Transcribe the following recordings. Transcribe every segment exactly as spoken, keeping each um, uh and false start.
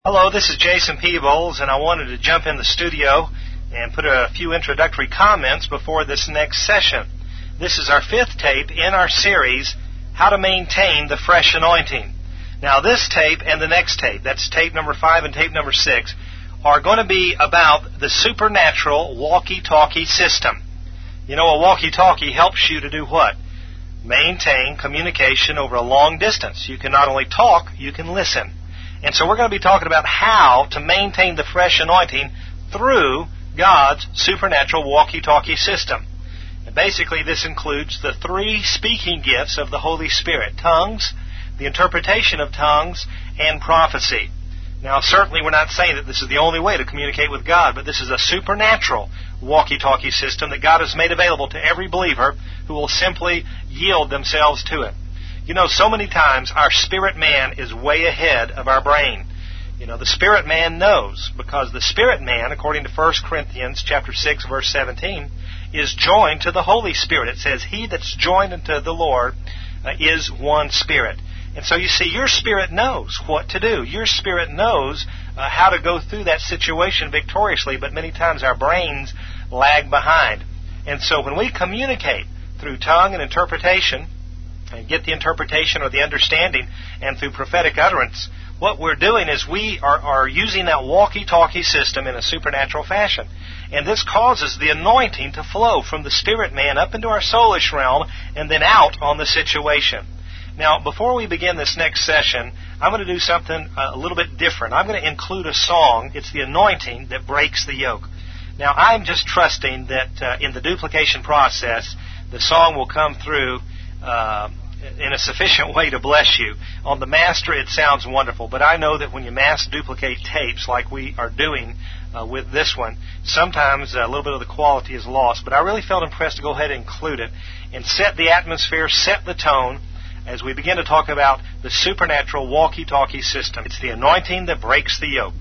Hello, this is Jason Peebles, and I wanted to jump in the studio and put a few introductory comments before this next session. This is our fifth tape in our series, How to Maintain the Fresh Anointing. Now, this tape and the next tape, that's tape number five and tape number six, are going to be about the supernatural walkie-talkie system. You know, a walkie-talkie helps you to do what? Maintain communication over a long distance. You can not only talk, you can listen. And so we're going to be talking about how to maintain the fresh anointing through God's supernatural walkie-talkie system. And basically, this includes the three speaking gifts of the Holy Spirit: tongues, the interpretation of tongues, and prophecy. Now, certainly we're not saying that this is the only way to communicate with God, but this is a supernatural walkie-talkie system that God has made available to every believer who will simply yield themselves to it. You know, so many times our spirit man is way ahead of our brain. You know, the spirit man knows, because the spirit man, according to First Corinthians chapter six, verse seventeen, is joined to the Holy Spirit. It says, he that's joined unto the Lord uh, is one spirit. And so you see, your spirit knows what to do. Your spirit knows uh, how to go through that situation victoriously, but many times our brains lag behind. And so when we communicate through tongue and interpretation, and get the interpretation or the understanding, and through prophetic utterance, what we're doing is we are, are using that walkie-talkie system in a supernatural fashion. And this causes the anointing to flow from the spirit man up into our soulish realm and then out on the situation. Now, before we begin this next session, I'm going to do something a little bit different. I'm going to include a song. It's the anointing that breaks the yoke. Now, I'm just trusting that uh, in the duplication process, the song will come through uh, in a sufficient way to bless you. On the master, it sounds wonderful, but I know that when you mass duplicate tapes like we are doing uh, with this one, sometimes a little bit of the quality is lost. But I really felt impressed to go ahead and include it and set the atmosphere, set the tone, as we begin to talk about the supernatural walkie-talkie system. It's the anointing that breaks the yoke.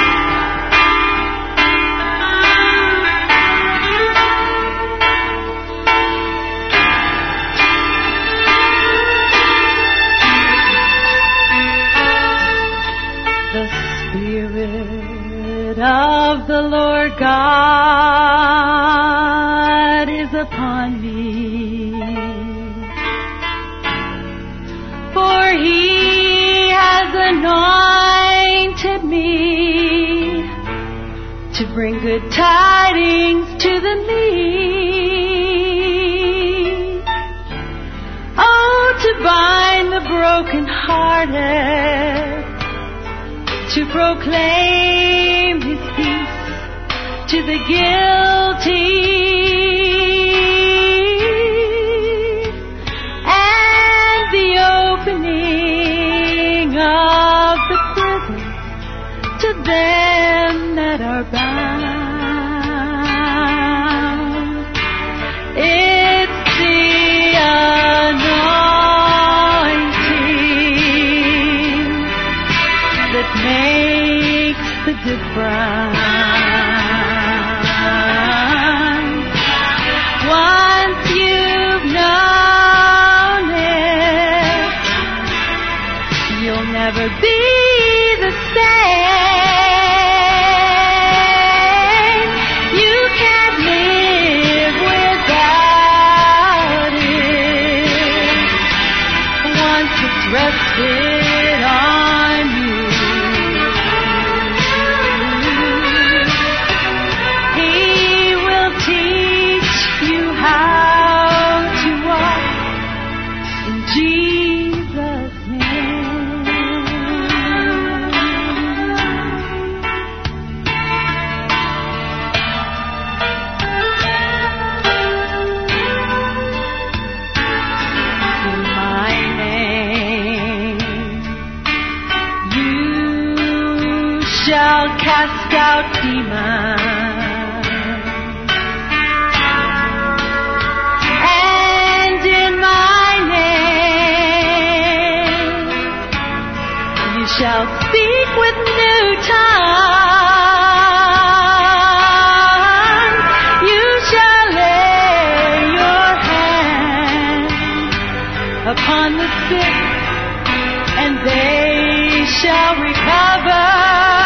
Of the Lord God is upon me, for He has anointed me to bring good tidings to the meek, oh, to bind the brokenhearted, to proclaim His peace to the guilty, and the opening of the prison to them that are bound. It's the anointing that makes the difference. Once you've known it, you'll never be the same. You can't live without it. Once it's rested on you, cast out demons, and in my name you shall speak with new tongues. You shall lay your hand upon the sick, and they shall recover.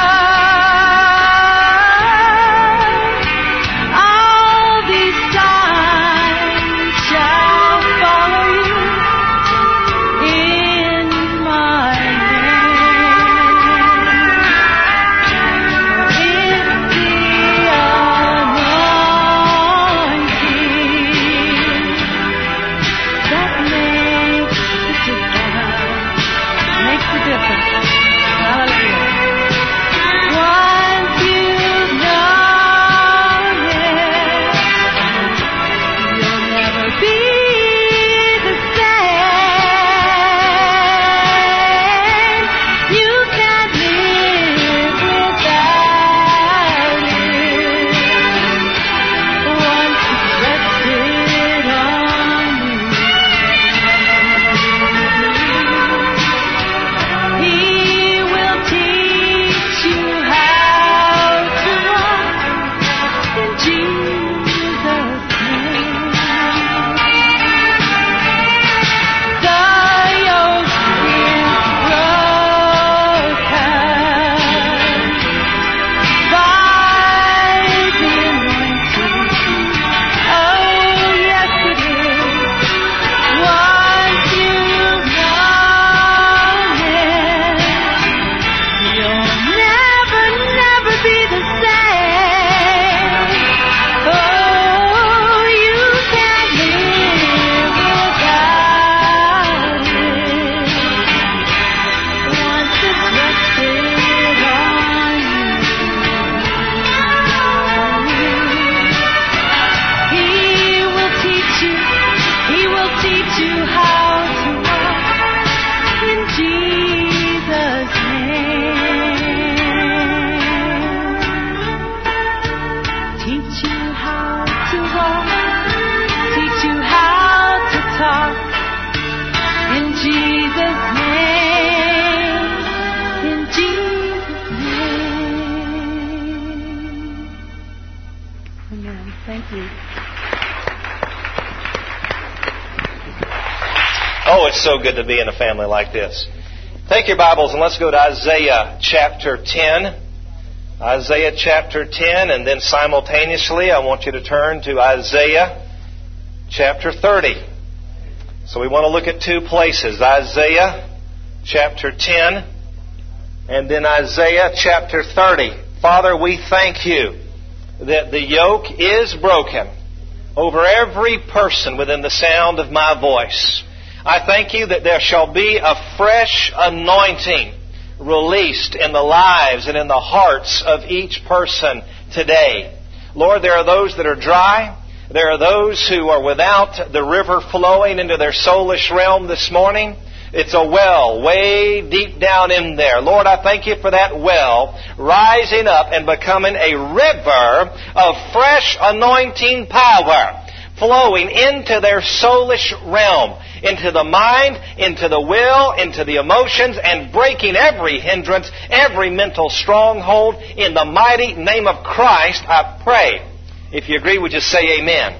you. Oh, it's so good to be in a family like this. Take your Bibles and let's go to Isaiah chapter ten. Isaiah chapter ten, and then simultaneously I want you to turn to Isaiah chapter thirty. So we want to look at two places, Isaiah chapter ten and then Isaiah chapter thirty. Father, we thank you that the yoke is broken over every person within the sound of my voice. I thank you that there shall be a fresh anointing released in the lives and in the hearts of each person today. Lord, there are those that are dry. There are those who are without the river flowing into their soulish realm this morning. It's a well way deep down in there. Lord, I thank you for that well rising up and becoming a river of fresh anointing power flowing into their soulish realm, into the mind, into the will, into the emotions, and breaking every hindrance, every mental stronghold. In the mighty name of Christ, I pray. If you agree, would you say amen?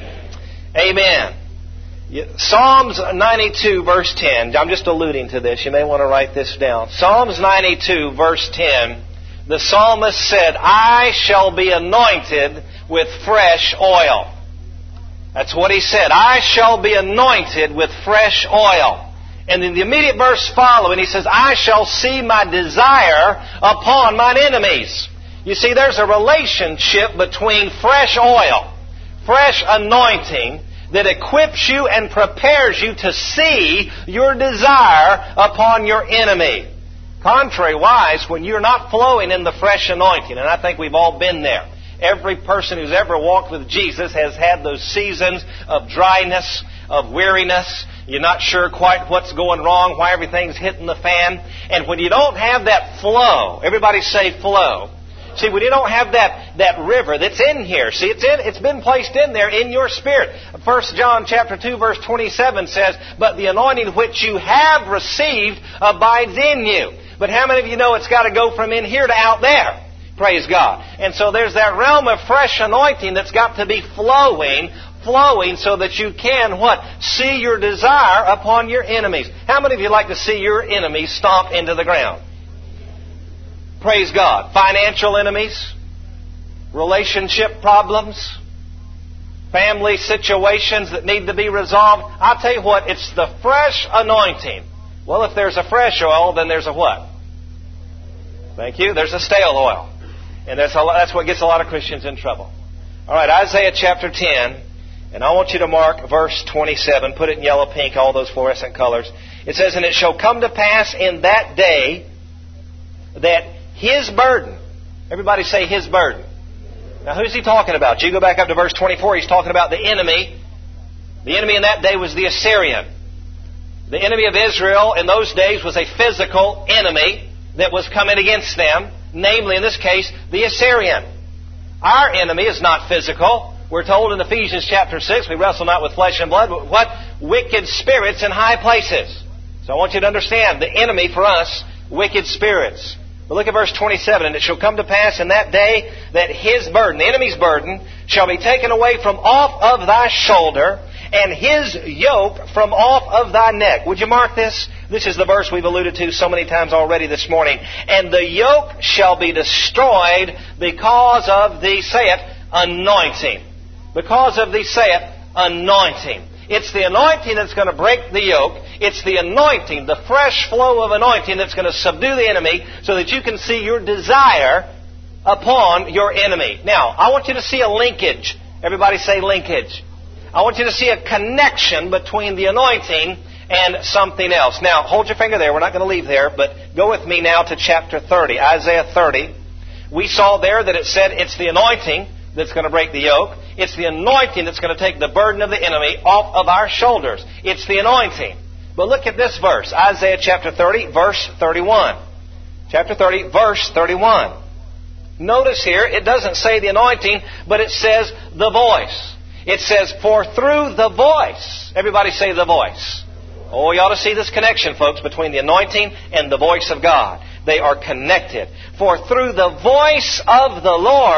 Amen. Amen. Psalms ninety-two, verse ten. I'm just alluding to this. You may want to write this down. Psalms ninety-two, verse ten. The psalmist said, I shall be anointed with fresh oil. That's what he said. I shall be anointed with fresh oil. And in the immediate verse following, he says, I shall see my desire upon mine enemies. You see, there's a relationship between fresh oil, fresh anointing, that equips you and prepares you to see your desire upon your enemy. Contrary-wise, when you're not flowing in the fresh anointing, and I think we've all been there. Every person who's ever walked with Jesus has had those seasons of dryness, of weariness. You're not sure quite what's going wrong, why everything's hitting the fan. And when you don't have that flow, everybody say flow. See, when you don't have that, that river that's in here, see, it's in, it's been placed in there in your spirit. First John chapter two, verse twenty-seven says, but the anointing which you have received abides in you. But how many of you know it's got to go from in here to out there? Praise God. And so there's that realm of fresh anointing that's got to be flowing, flowing so that you can, what? See your desire upon your enemies. How many of you like to see your enemies stomp into the ground? Praise God. Financial enemies, relationship problems, family situations that need to be resolved. I'll tell you what, it's the fresh anointing. Well, if there's a fresh oil, then there's a what? Thank you. There's a stale oil. And that's, a lot, that's what gets a lot of Christians in trouble. All right, Isaiah chapter ten. And I want you to mark verse twenty-seven. Put it in yellow, pink, all those fluorescent colors. It says, and it shall come to pass in that day that His burden. Everybody say His burden. Now who's He talking about? You go back up to verse twenty-four. He's talking about the enemy. The enemy in that day was the Assyrian. The enemy of Israel in those days was a physical enemy that was coming against them. Namely, in this case, the Assyrian. Our enemy is not physical. We're told in Ephesians chapter six, we wrestle not with flesh and blood, but what? Wicked spirits in high places. So I want you to understand, the enemy for us, wicked spirits. But look at verse twenty-seven. And it shall come to pass in that day that his burden, the enemy's burden, shall be taken away from off of thy shoulder, and his yoke from off of thy neck. Would you mark this? This is the verse we've alluded to so many times already this morning. And the yoke shall be destroyed because of the, saith, anointing. Because of the, saith, anointing. It's the anointing that's going to break the yoke. It's the anointing, the fresh flow of anointing that's going to subdue the enemy so that you can see your desire upon your enemy. Now, I want you to see a linkage. Everybody say linkage. I want you to see a connection between the anointing and something else. Now, hold your finger there. We're not going to leave there, but go with me now to chapter thirty, Isaiah thirty. We saw there that it said it's the anointing that's going to break the yoke. It's the anointing that's going to take the burden of the enemy off of our shoulders. It's the anointing. But look at this verse, Isaiah chapter thirty, verse thirty-one. Chapter thirty, verse thirty-one. Notice here, it doesn't say the anointing, but it says the voice. It says, for through the voice. Everybody say the voice. Oh, you ought to see this connection, folks, between the anointing and the voice of God. They are connected. For through the voice of the Lord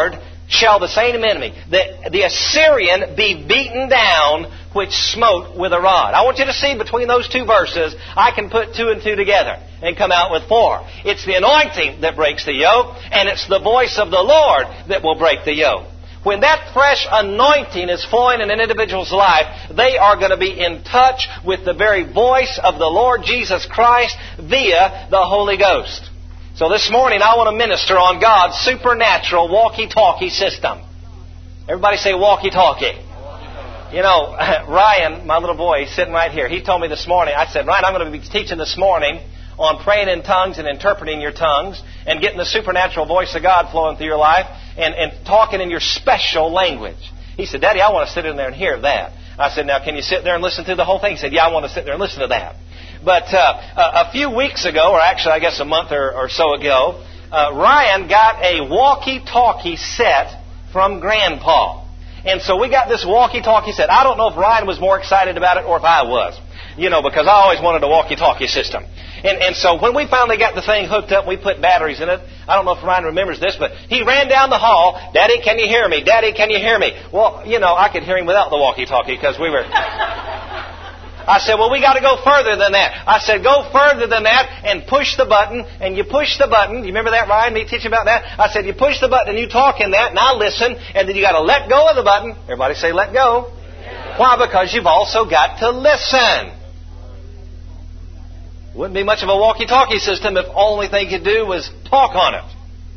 shall the same enemy, the, the Assyrian, be beaten down, which smote with a rod. I want you to see between those two verses, I can put two and two together and come out with four. It's the anointing that breaks the yoke, and it's the voice of the Lord that will break the yoke. When that fresh anointing is flowing in an individual's life, they are going to be in touch with the very voice of the Lord Jesus Christ via the Holy Ghost. So this morning I want to minister on God's supernatural walkie-talkie system. Everybody say walkie-talkie. You know, Ryan, my little boy, he's sitting right here. He told me this morning, I said, Ryan, I'm going to be teaching this morning on praying in tongues and interpreting your tongues and getting the supernatural voice of God flowing through your life and, and talking in your special language. He said, Daddy, I want to sit in there and hear that. I said, now, can you sit there and listen to the whole thing? He said, yeah, I want to sit there and listen to that. But uh, a few weeks ago, or actually I guess a month or, or so ago, uh, Ryan got a walkie-talkie set from Grandpa. And so we got this walkie-talkie set. I don't know if Ryan was more excited about it or if I was. You know, because I always wanted a walkie-talkie system. And, and so when we finally got the thing hooked up and we put batteries in it, I don't know if Ryan remembers this, but he ran down the hall, Daddy, can you hear me? Daddy, can you hear me? Well, you know, I could hear him without the walkie-talkie because we were... I said, well, we got to go further than that. I said, go further than that and push the button. And you push the button. You remember that, Ryan? Me teaching about that? I said, you push the button and you talk in that and I listen. And then you got to let go of the button. Everybody say, let go. Yeah. Why? Because you've also got to listen. Wouldn't be much of a walkie-talkie system if only thing you could do was talk on it.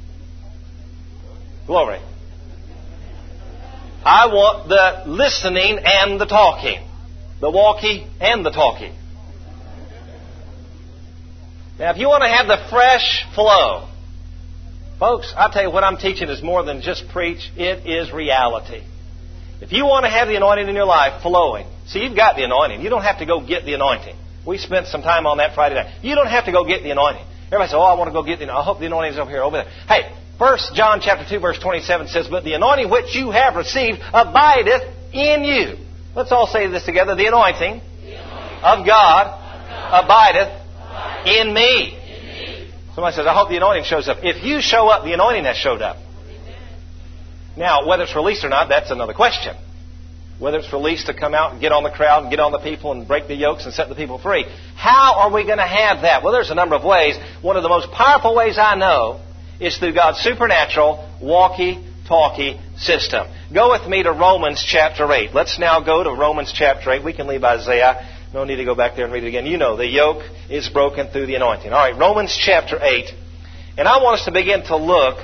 Glory. I want the listening and the talking. The walkie and the talkie. Now, if you want to have the fresh flow, folks, I'll tell you what I'm teaching is more than just preach. It is reality. If you want to have the anointing in your life flowing, see, you've got the anointing. You don't have to go get the anointing. We spent some time on that Friday night. You don't have to go get the anointing. Everybody says, oh, I want to go get the anointing. I hope the anointing is over here, over there. Hey, First John chapter two, verse twenty-seven says, but the anointing which you have received abideth in you. Let's all say this together. The anointing, the anointing of, God of God abideth, abideth in, me. in me. Somebody says, I hope the anointing shows up. If you show up, the anointing has showed up. Amen. Now, whether it's released or not, that's another question. Whether it's released to come out and get on the crowd and get on the people and break the yokes and set the people free. How are we going to have that? Well, there's a number of ways. One of the most powerful ways I know is through God's supernatural walkie-talkie system. Go with me to Romans chapter eight. Let's now go to Romans chapter eight. We can leave Isaiah. No need to go back there and read it again. You know, the yoke is broken through the anointing. All right, Romans chapter eight. And I want us to begin to look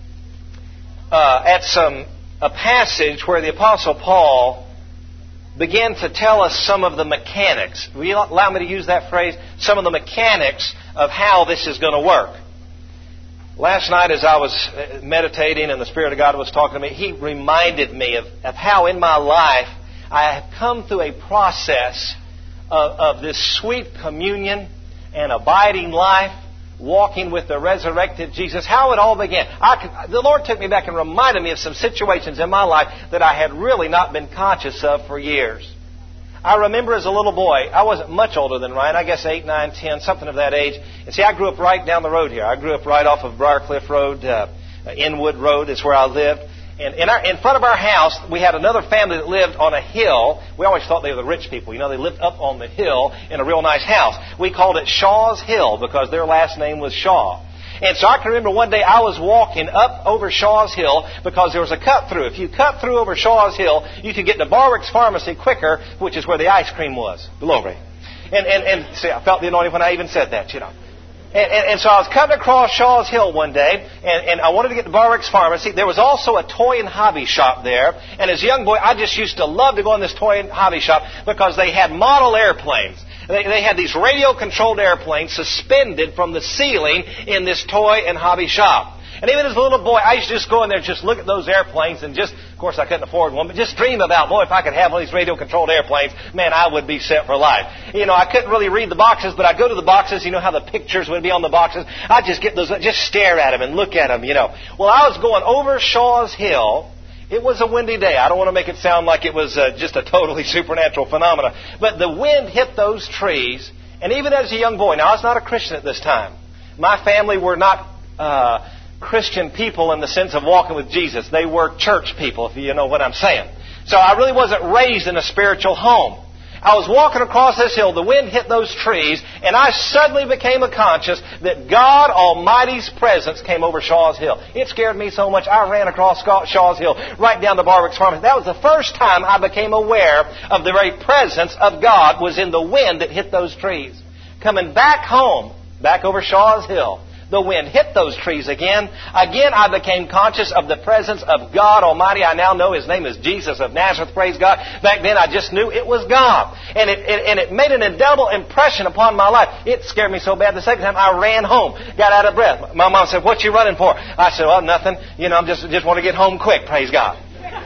uh, at some a passage where the Apostle Paul began to tell us some of the mechanics. Will you allow me to use that phrase? Some of the mechanics of how this is going to work. Last night as I was meditating and the Spirit of God was talking to me, He reminded me of, of how in my life I have come through a process of, of this sweet communion and abiding life, walking with the resurrected Jesus, how it all began. I could, the Lord took me back and reminded me of some situations in my life that I had really not been conscious of for years. I remember as a little boy, I wasn't much older than Ryan, I guess eight, nine, ten, something of that age. And see, I grew up right down the road here. I grew up right off of Briarcliff Road, uh, Inwood Road is where I lived. And in, our, in front of our house, we had another family that lived on a hill. We always thought they were the rich people. You know, they lived up on the hill in a real nice house. We called it Shaw's Hill because their last name was Shaw. And so I can remember one day I was walking up over Shaw's Hill because there was a cut through. If you cut through over Shaw's Hill, you could get to Barwick's Pharmacy quicker, which is where the ice cream was. Glory. And, and, and see, I felt the anointing when I even said that, you know. And, and, and so I was cutting across Shaw's Hill one day, and, and I wanted to get to Barwick's Pharmacy. There was also a toy and hobby shop there. And as a young boy, I just used to love to go in this toy and hobby shop because they had model airplanes. They, they had these radio-controlled airplanes suspended from the ceiling in this toy and hobby shop. And even as a little boy, I used to just go in there and just look at those airplanes and just, of course I couldn't afford one, but just dream about, boy, if I could have one of these radio-controlled airplanes, man, I would be set for life. You know, I couldn't really read the boxes, but I'd go to the boxes, you know how the pictures would be on the boxes. I'd just get those, just stare at them and look at them, you know. Well, I was going over Shaw's Hill. It was a windy day. I don't want to make it sound like it was uh, just a totally supernatural phenomenon. But the wind hit those trees, and even as a young boy, now I was not a Christian at this time. My family were not uh, Christian people in the sense of walking with Jesus. They were church people, if you know what I'm saying. So I really wasn't raised in a spiritual home. I was walking across this hill, the wind hit those trees, and I suddenly became conscious that God Almighty's presence came over Shaw's Hill. It scared me so much, I ran across Shaw's Hill, right down to Barwick's Farm. That was the first time I became aware of the very presence of God was in the wind that hit those trees. Coming back home, back over Shaw's Hill, the wind hit those trees again. Again, I became conscious of the presence of God Almighty. I now know His name is Jesus of Nazareth, praise God. Back then, I just knew it was God. And it, it, and it made an indelible impression upon my life. It scared me so bad. The second time, I ran home, got out of breath. My mom said, "What you running for?" I said, "Well, nothing. You know, I'm just, just want to get home quick, praise God."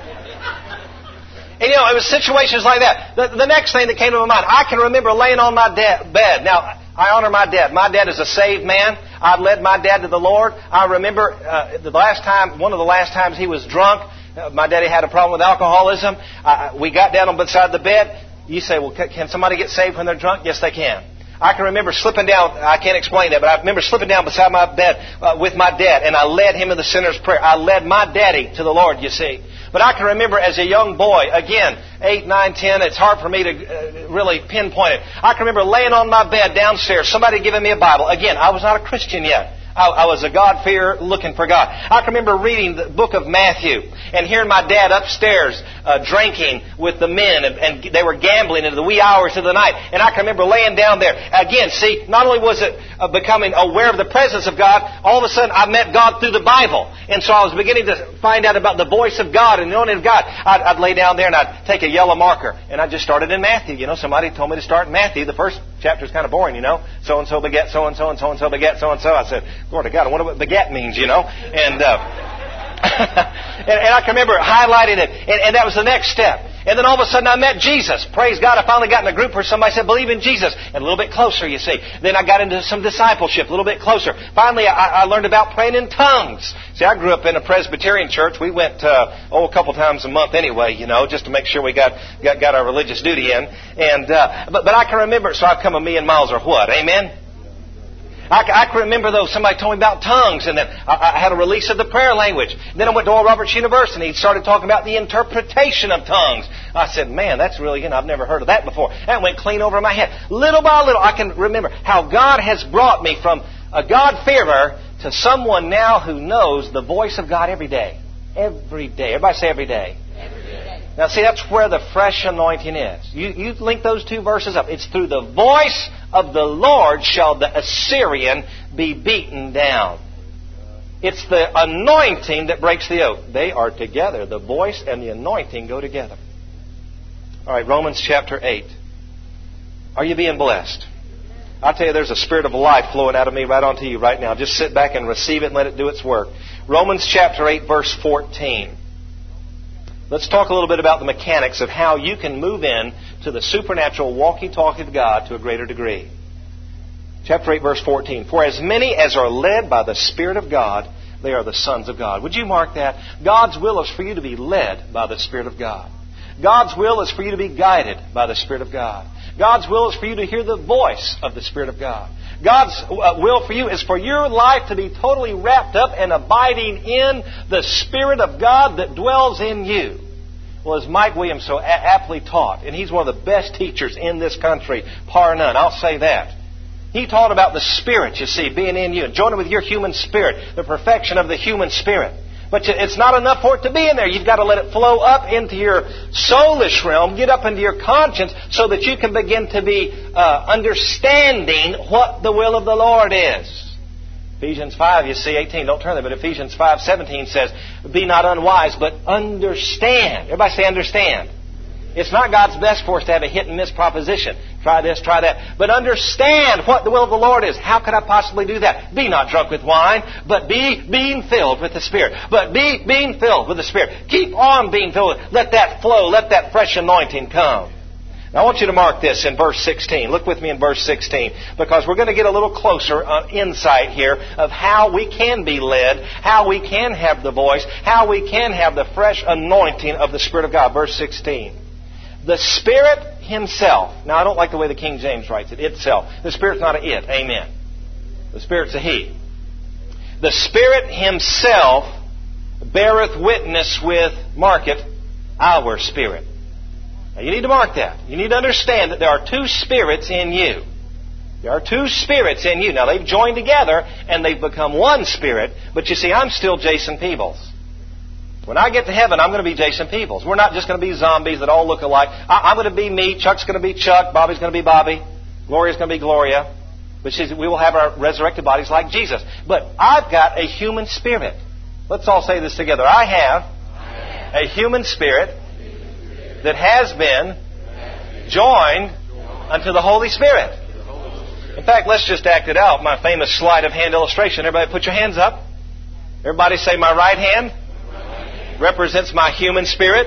And, you know, it was situations like that. The, the next thing that came to my mind, I can remember laying on my da- bed. Now, I honor my dad. My dad is a saved man. I've led my dad to the Lord. I remember uh, the last time, one of the last times he was drunk, uh, my daddy had a problem with alcoholism. Uh, we got down on beside the bed. You say, well, can somebody get saved when they're drunk? Yes, they can. I can remember slipping down, I can't explain that, but I remember slipping down beside my bed uh, with my dad, and I led him in the sinner's prayer. I led my daddy to the Lord, you see. But I can remember as a young boy, again, eight, nine, ten, it's hard for me to uh, really pinpoint it. I can remember laying on my bed downstairs, somebody giving me a Bible. Again, I was not a Christian yet. I, I was a God-fearer looking for God. I can remember reading the book of Matthew and hearing my dad upstairs uh, drinking with the men, and, and they were gambling into the wee hours of the night. And I can remember laying down there. Again, see, not only was it uh, becoming aware of the presence of God, all of a sudden I met God through the Bible. And so I was beginning to find out about the voice of God and the knowing of God. I'd, I'd lay down there and I'd take a yellow marker, and I just started in Matthew. You know, somebody told me to start in Matthew. The first chapter is kind of boring, you know. So-and-so begat so-and-so, and so-and-so begat so-and-so. I said, Lord of God, I wonder what begat means, you know. And, uh, and, and I can remember highlighting it, and, and that was the next step. And then all of a sudden I met Jesus. Praise God, I finally got in a group where somebody said, believe in Jesus. And a little bit closer, you see. Then I got into some discipleship, a little bit closer. Finally, I, I learned about praying in tongues. See, I grew up in a Presbyterian church. We went, uh, oh, a couple times a month anyway, you know, just to make sure we got, got, got our religious duty in. And, uh, but, but I can remember, so I've come a million miles or what, amen? I, I can remember, though, somebody told me about tongues, and then I, I had a release of the prayer language. Then I went to Oral Roberts University, and he started talking about the interpretation of tongues. I said, man, that's really, you know, I've never heard of that before. That went clean over my head. Little by little, I can remember how God has brought me from a God-fearer to someone now who knows the voice of God every day. Every day. Everybody say every day. Every day. Now, see, that's where the fresh anointing is. You, you link those two verses up. It's through the voice of the Lord shall the Assyrian be beaten down. It's the anointing that breaks the yoke. They are together. The voice and the anointing go together. All right, Romans chapter eight. Are you being blessed? I tell you, there's a spirit of life flowing out of me right onto you right now. Just sit back and receive it and let it do its work. Romans chapter eight, verse fourteen. Let's talk a little bit about the mechanics of how you can move in to the supernatural walkie-talkie of God to a greater degree. Chapter eight, verse fourteen. For as many as are led by the Spirit of God, they are the sons of God. Would you mark that? God's will is for you to be led by the Spirit of God. God's will is for you to be guided by the Spirit of God. God's will is for you to hear the voice of the Spirit of God. God's will for you is for your life to be totally wrapped up and abiding in the Spirit of God that dwells in you. Well, as Mike Williams so aptly taught, and he's one of the best teachers in this country, par none, I'll say that. He taught about the Spirit, you see, being in you, and joining with your human spirit, the perfection of the human spirit. But it's not enough for it to be in there. You've got to let it flow up into your soulish realm, get up into your conscience, so that you can begin to be uh, understanding what the will of the Lord is. Ephesians five, you see, eighteen, don't turn there, but Ephesians five seventeen says, be not unwise, but understand. Everybody say understand. It's not God's best for us to have a hit and miss proposition. Try this, try that. But understand what the will of the Lord is. How could I possibly do that? Be not drunk with wine, but be being filled with the Spirit. But be being filled with the Spirit. Keep on being filled. Let that flow. Let that fresh anointing come. Now I want you to mark this in verse sixteen. Look with me in verse sixteen, because we're going to get a little closer uh, insight here of how we can be led, how we can have the voice, how we can have the fresh anointing of the Spirit of God. Verse sixteen. The Spirit Himself. Now, I don't like the way the King James writes it. Itself. The Spirit's not an it. Amen. The Spirit's a He. The Spirit Himself beareth witness with, mark it, our spirit. Now you need to mark that. You need to understand that there are two spirits in you. There are two spirits in you. Now they've joined together and they've become one spirit, but you see, I'm still Jason Peebles. When I get to heaven, I'm going to be Jason Peebles. We're not just going to be zombies that all look alike. I, I'm going to be me. Chuck's going to be Chuck. Bobby's going to be Bobby. Gloria's going to be Gloria. Which is, we will have our resurrected bodies like Jesus. But I've got a human spirit. Let's all say this together. I have a human spirit that has been joined unto the Holy Spirit. In fact, let's just act it out. My famous sleight of hand illustration. Everybody put your hands up. Everybody say, my right hand represents my human spirit.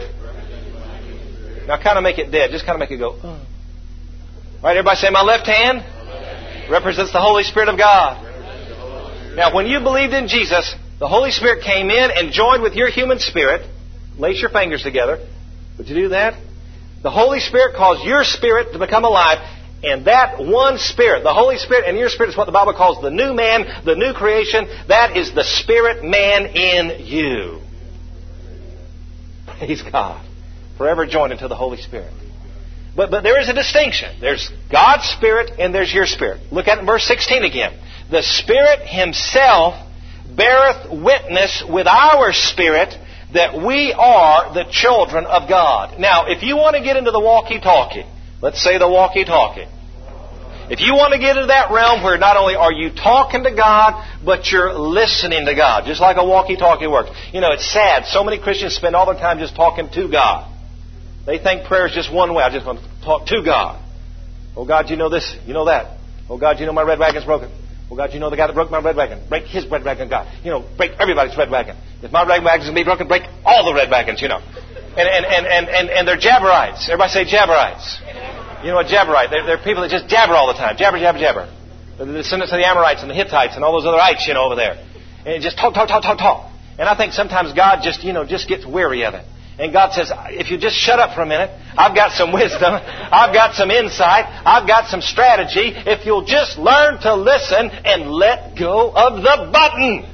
Now kind of make it dead. Just kind of make it go. Oh. All right, everybody say, my left hand represents the Holy Spirit of God. Now, when you believed in Jesus, the Holy Spirit came in and joined with your human spirit. Lace your fingers together. Would you do that? The Holy Spirit caused your spirit to become alive. And that one Spirit, the Holy Spirit and your spirit, is what the Bible calls the new man, the new creation. That is the Spirit man in you. Praise God. Forever joined into the Holy Spirit. But but there is a distinction. There's God's Spirit and there's your spirit. Look at it in verse sixteen again. The Spirit Himself beareth witness with our spirit that we are the children of God. Now, if you want to get into the walkie-talkie, let's say the walkie-talkie. If you want to get into that realm where not only are you talking to God, but you're listening to God, just like a walkie-talkie works. You know, it's sad. So many Christians spend all their time just talking to God. They think prayer is just one way. I just want to talk to God. Oh, God, you know this. You know that. Oh, God, you know my red wagon's broken. Oh, God, you know the guy that broke my red wagon. Break his red wagon, God. You know, break everybody's red wagon. If my red wagon's going to be broken, break all the red wagons, you know. And, and, and, and, and, and they're Jabberites. Everybody say Jabberites. You know what Jabberite? They're, they're people that just jabber all the time. Jabber, jabber, jabber. They're the descendants of the Amorites and the Hittites and all those other ites, you know, over there. And just talk, talk, talk, talk, talk. And I think sometimes God just, you know, just gets weary of it. And God says, if you just shut up for a minute, I've got some wisdom. I've got some insight. I've got some strategy. If you'll just learn to listen and let go of the button.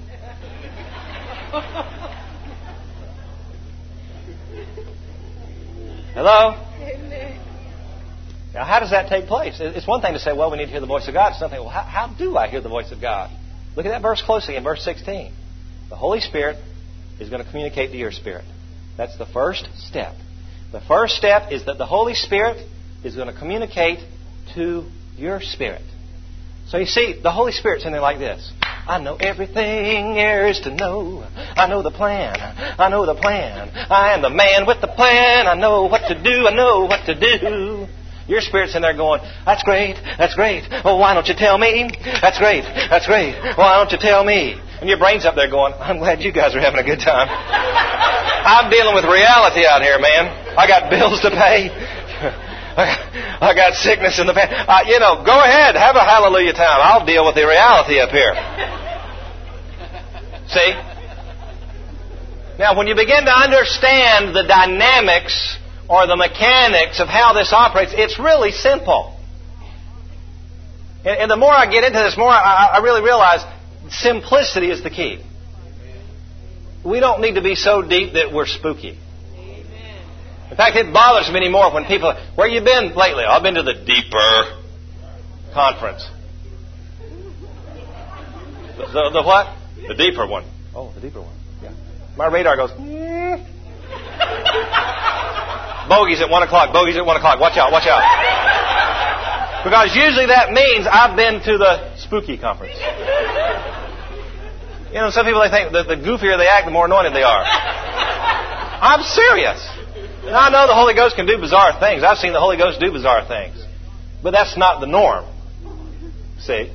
Hello? Now, how does that take place? It's one thing to say, well, we need to hear the voice of God. It's another thing, well, how, how do I hear the voice of God? Look at that verse closely in verse sixteen. The Holy Spirit is going to communicate to your spirit. That's the first step. The first step is that the Holy Spirit is going to communicate to your spirit. So you see, the Holy Spirit's in there like this. I know everything there is to know. I know the plan. I know the plan. I am the man with the plan. I know what to do. I know what to do. Your spirit's in there going, that's great, that's great. Oh, why don't you tell me? That's great, that's great. Why don't you tell me? And your brain's up there going, I'm glad you guys are having a good time. I'm dealing with reality out here, man. I got bills to pay. I got sickness in the family. Uh, you know, go ahead, have a hallelujah time. I'll deal with the reality up here. See? Now, when you begin to understand the dynamics or the mechanics of how this operates, it's really simple. And, and the more I get into this, more I, I really realize simplicity is the key. We don't need to be so deep that we're spooky. In fact, it bothers me anymore when people, where you been lately? I've been to the deeper conference. The, the, the what? The deeper one. Oh, the deeper one. Yeah. My radar goes, mm. Bogies at one o'clock, bogies at one o'clock. Watch out, watch out. Because usually that means I've been to the spooky conference. You know, some people, they think that the goofier they act, the more anointed they are. I'm serious. Now, I know the Holy Ghost can do bizarre things. I've seen the Holy Ghost do bizarre things. But that's not the norm. See?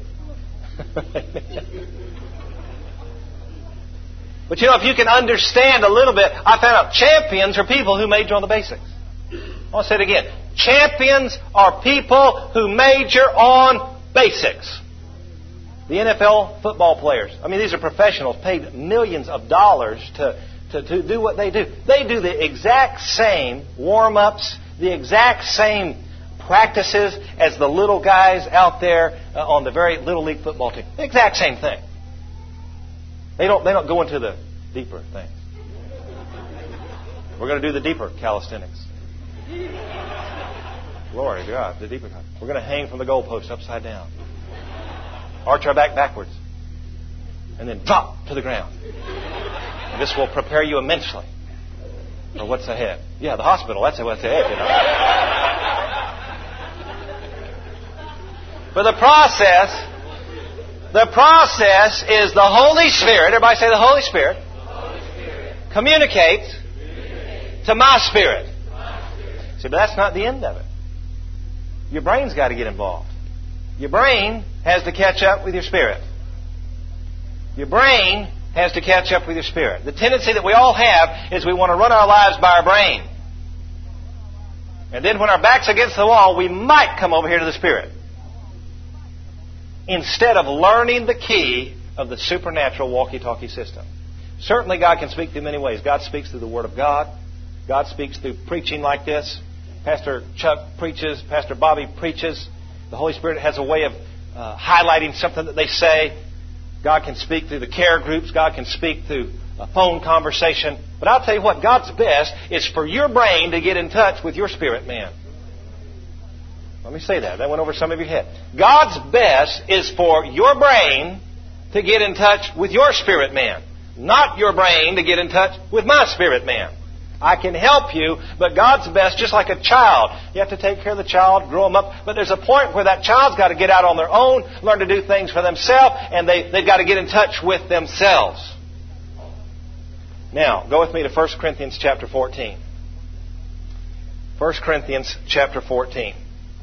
But you know, if you can understand a little bit, I found out champions are people who major on the basics. I want to say it again. Champions are people who major on basics. The N F L football players. I mean, these are professionals paid millions of dollars to, to, to do what they do. They do the exact same warm-ups, the exact same practices as the little guys out there uh, on the very little league football team. The exact same thing. They don't, they don't go into the deeper things. We're going to do the deeper calisthenics. Glory to God, the deeper kind. We're going to hang from the goalpost upside down. Arch our back backwards. And then drop to the ground. And this will prepare you immensely for what's ahead. Yeah, the hospital, that's what's ahead, you know. But the process, the process is the Holy Spirit, everybody say the Holy Spirit, Holy Spirit. communicates, communicates to my spirit. my spirit. See, but that's not the end of it. Your brain's got to get involved. Your brain has to catch up with your spirit. Your brain has to catch up with your spirit. The tendency that we all have is we want to run our lives by our brain. And then when our back's against the wall, we might come over here to the spirit. Instead of learning the key of the supernatural walkie-talkie system. Certainly God can speak through many ways. God speaks through the Word of God. God speaks through preaching like this. Pastor Chuck preaches. Pastor Bobby preaches. The Holy Spirit has a way of uh, highlighting something that they say. God can speak through the care groups. God can speak through a phone conversation. But I'll tell you what, God's best is for your brain to get in touch with your spirit man. Let me say that. That went over some of your head. God's best is for your brain to get in touch with your spirit man. Not your brain to get in touch with my spirit man. I can help you, but God's best, just like a child. You have to take care of the child, grow them up. But there's a point where that child's got to get out on their own, learn to do things for themselves, and they, they've got to get in touch with themselves. Now, go with me to First Corinthians chapter fourteen. First Corinthians chapter fourteen.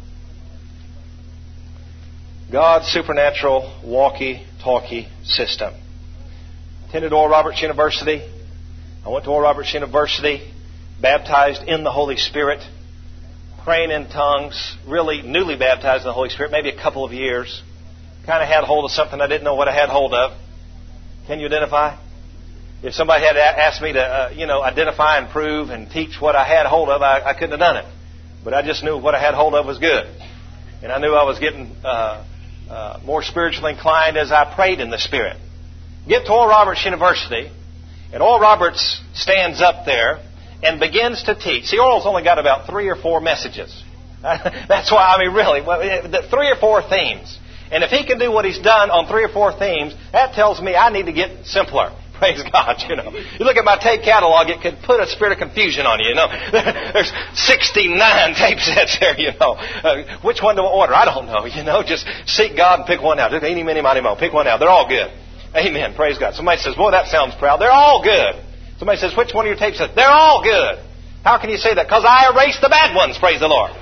God's supernatural walkie-talkie system. Attended Oral Roberts University. I went to Oral Roberts University, baptized in the Holy Spirit, praying in tongues, really newly baptized in the Holy Spirit, maybe a couple of years. Kind of had hold of something I didn't know what I had hold of. Can you identify? If somebody had asked me to, uh, you know, identify and prove and teach what I had hold of, I, I couldn't have done it. But I just knew what I had hold of was good. And I knew I was getting uh, uh, more spiritually inclined as I prayed in the Spirit. Get to Oral Roberts University. And Oral Roberts stands up there and begins to teach. See, Oral's only got about three or four messages. That's why, I mean, really, three or four themes. And if he can do what he's done on three or four themes, that tells me I need to get simpler. Praise God, you know. You look at my tape catalog, it could put a spirit of confusion on you, you know. There's sixty-nine tape sets there, you know. Uh, which one to order? I don't know, you know. Just seek God and pick one out. Just eeny, meeny, miny, mo. Pick one out. They're all good. Amen. Praise God. Somebody says, boy, that sounds proud. They're all good. Somebody says, which one of your tapes says? They're all good. How can you say that? Because I erase the bad ones, praise the Lord.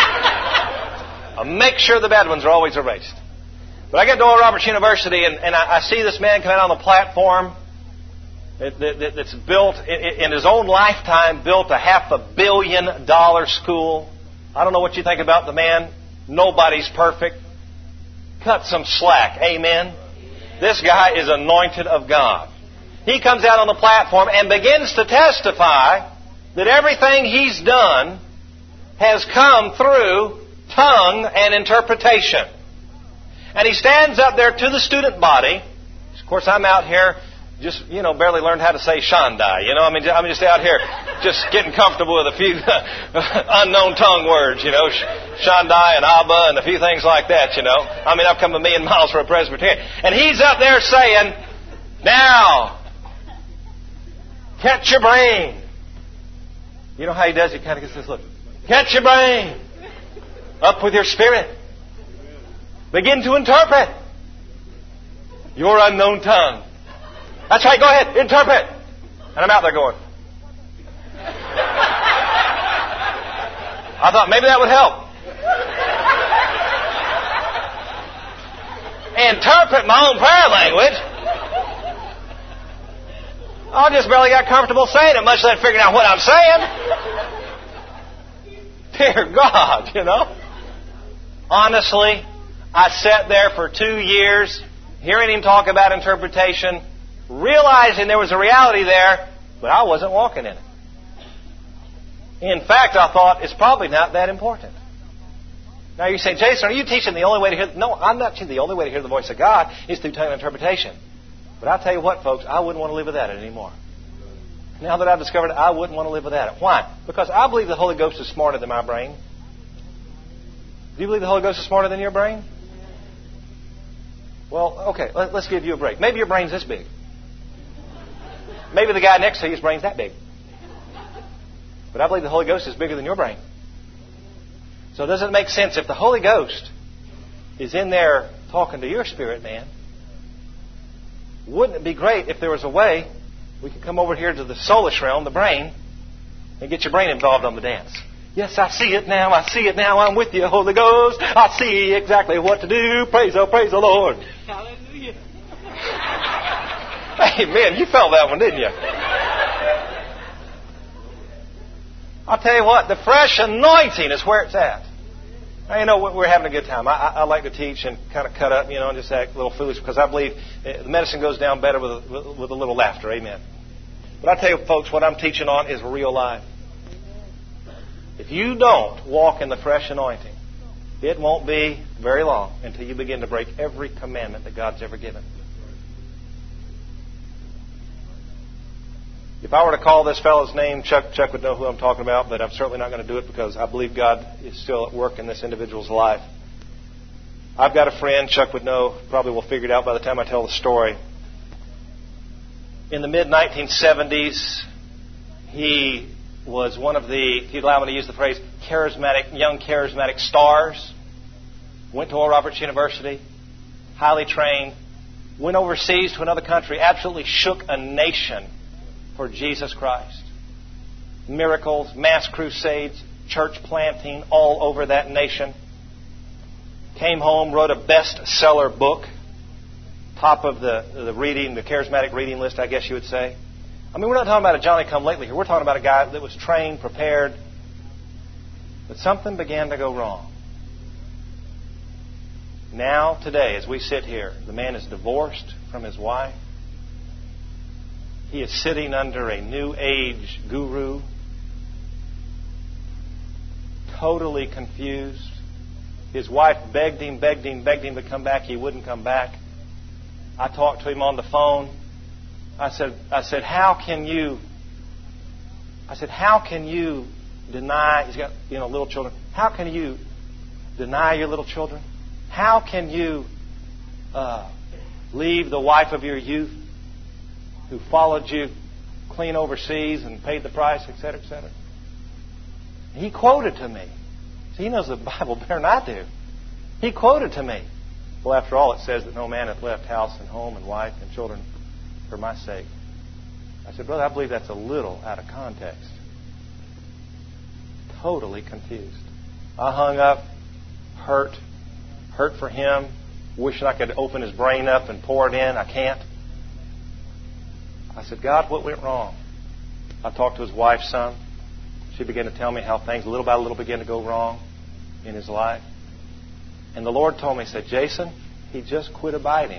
I'll make sure the bad ones are always erased. But I get to Oral Roberts University, and, and I, I see this man come out on the platform that, that, that's built, in, in his own lifetime, built a half a billion dollar school. I don't know what you think about the man. Nobody's perfect. Cut some slack. Amen. This guy is anointed of God. He comes out on the platform and begins to testify that everything he's done has come through tongue and interpretation. And he stands up there to the student body. Of course, I'm out here just, you know, barely learned how to say Shandai. You know, I mean, I'm just out here just getting comfortable with a few unknown tongue words, you know, Shandai and Abba and a few things like that, you know. I mean, I've come a million miles for a Presbyterian. And he's up there saying, now, catch your brain. You know how he does? He kind of gets this look. Catch your brain. Up with your spirit. Begin to interpret your unknown tongue. That's right, go ahead, interpret. And I'm out there going. I thought maybe that would help. Interpret my own prayer language. I just barely got comfortable saying it, much less figuring out what I'm saying. Dear God, you know. Honestly, I sat there for two years hearing him talk about interpretation, realizing there was a reality there, but I wasn't walking in it. In fact, I thought it's probably not that important. Now you say, Jason, are you teaching the only way to hear... No, I'm not teaching the only way to hear the voice of God is through tongue interpretation. But But I'll tell you what, folks, I wouldn't want to live without it anymore. Now that I've discovered it, I wouldn't want to live without it. Why? Because I believe the Holy Ghost is smarter than my brain. Do you believe the Holy Ghost is smarter than your brain? Well, okay, let, let's give you a break. Maybe your brain's this big. Maybe the guy next to you's brain's that big. But I believe the Holy Ghost is bigger than your brain. So does it make sense if the Holy Ghost is in there talking to your spirit, man? Wouldn't it be great if there was a way we could come over here to the soulish realm, the brain, and get your brain involved on the dance? Yes, I see it now. I see it now. I'm with you, Holy Ghost. I see exactly what to do. Praise, oh, praise the Lord. Hallelujah. Amen. You felt that one, didn't you? I'll tell you what, the fresh anointing is where it's at. Now, you know, we're having a good time. I, I, I like to teach and kind of cut up, you know, and just act a little foolish because I believe the medicine goes down better with a, with, with a little laughter. Amen. But I tell you, folks, what I'm teaching on is real life. If you don't walk in the fresh anointing, it won't be very long until you begin to break every commandment that God's ever given. If I were to call this fellow's name, Chuck, Chuck would know who I'm talking about, but I'm certainly not going to do it because I believe God is still at work in this individual's life. I've got a friend, Chuck would know, probably will figure it out by the time I tell the story. In the mid nineteen seventies, he was one of the, if you'd allow me to use the phrase, charismatic, young charismatic stars. Went to Oral Roberts University, highly trained, went overseas to another country, absolutely shook a nation for Jesus Christ. Miracles, mass crusades, church planting all over that nation. Came home, wrote a bestseller book, top of the, the reading, the charismatic reading list, I guess you would say. I mean, we're not talking about a Johnny-come-lately here. We're talking about a guy that was trained, prepared. But something began to go wrong. Now, today, as we sit here, the man is divorced from his wife. He is sitting under a New Age guru, totally confused. His wife begged him, begged him, begged him to come back. He wouldn't come back. I talked to him on the phone. I said, I said, how can you, I said, how can you deny, he's got, you know, little children. How can you deny your little children? How can you uh, leave the wife of your youth who followed you clean overseas and paid the price, et cetera, et cetera? He quoted to me. See, he knows the Bible better than I do. He quoted to me. Well, after all, it says that no man hath left house and home and wife and children for my sake. I said, brother, I believe that's a little out of context. Totally confused. I hung up, hurt, hurt for him, wishing I could open his brain up and pour it in. I can't. I said, God, what went wrong? I talked to his wife some. She began to tell me how things little by little began to go wrong in his life. And the Lord told me, he said, Jason, he just quit abiding.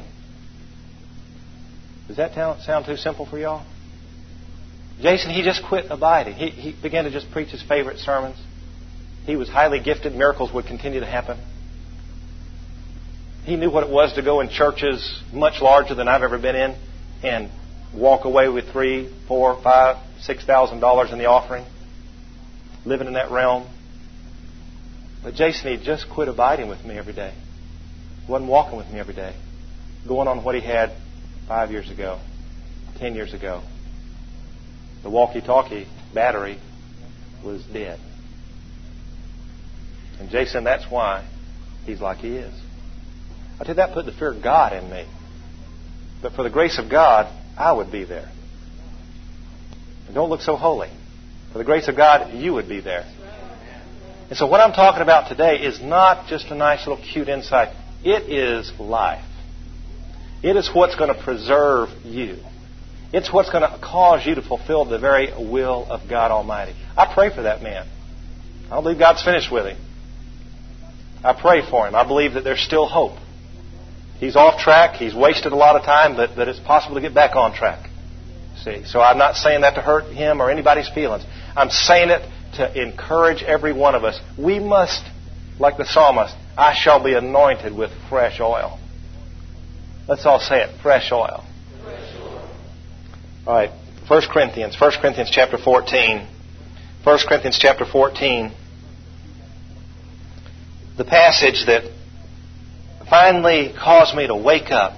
Does that sound too simple for y'all? Jason, he just quit abiding. He, he began to just preach his favorite sermons. He was highly gifted. Miracles would continue to happen. He knew what it was to go in churches much larger than I've ever been in and walk away with three, four, five, six thousand dollars in the offering, living in that realm. But Jason, he just quit abiding with me every day. He wasn't walking with me every day, going on what he had five years ago, ten years ago. The walkie-talkie battery was dead. And Jason, that's why he's like he is. I tell you, that put the fear of God in me. But for the grace of God, I would be there. And don't look so holy. For the grace of God, you would be there. And so what I'm talking about today is not just a nice little cute insight. It is life. It is what's going to preserve you. It's what's going to cause you to fulfill the very will of God Almighty. I pray for that man. I don't believe God's finished with him. I pray for him. I believe that there's still hope. He's off track. He's wasted a lot of time, but, but it's possible to get back on track. See, so I'm not saying that to hurt him or anybody's feelings. I'm saying it to encourage every one of us. We must, like the psalmist, I shall be anointed with fresh oil. Let's all say it, fresh oil. Fresh All right, First Corinthians, First Corinthians chapter fourteen. First Corinthians chapter fourteen. The passage that finally caused me to wake up.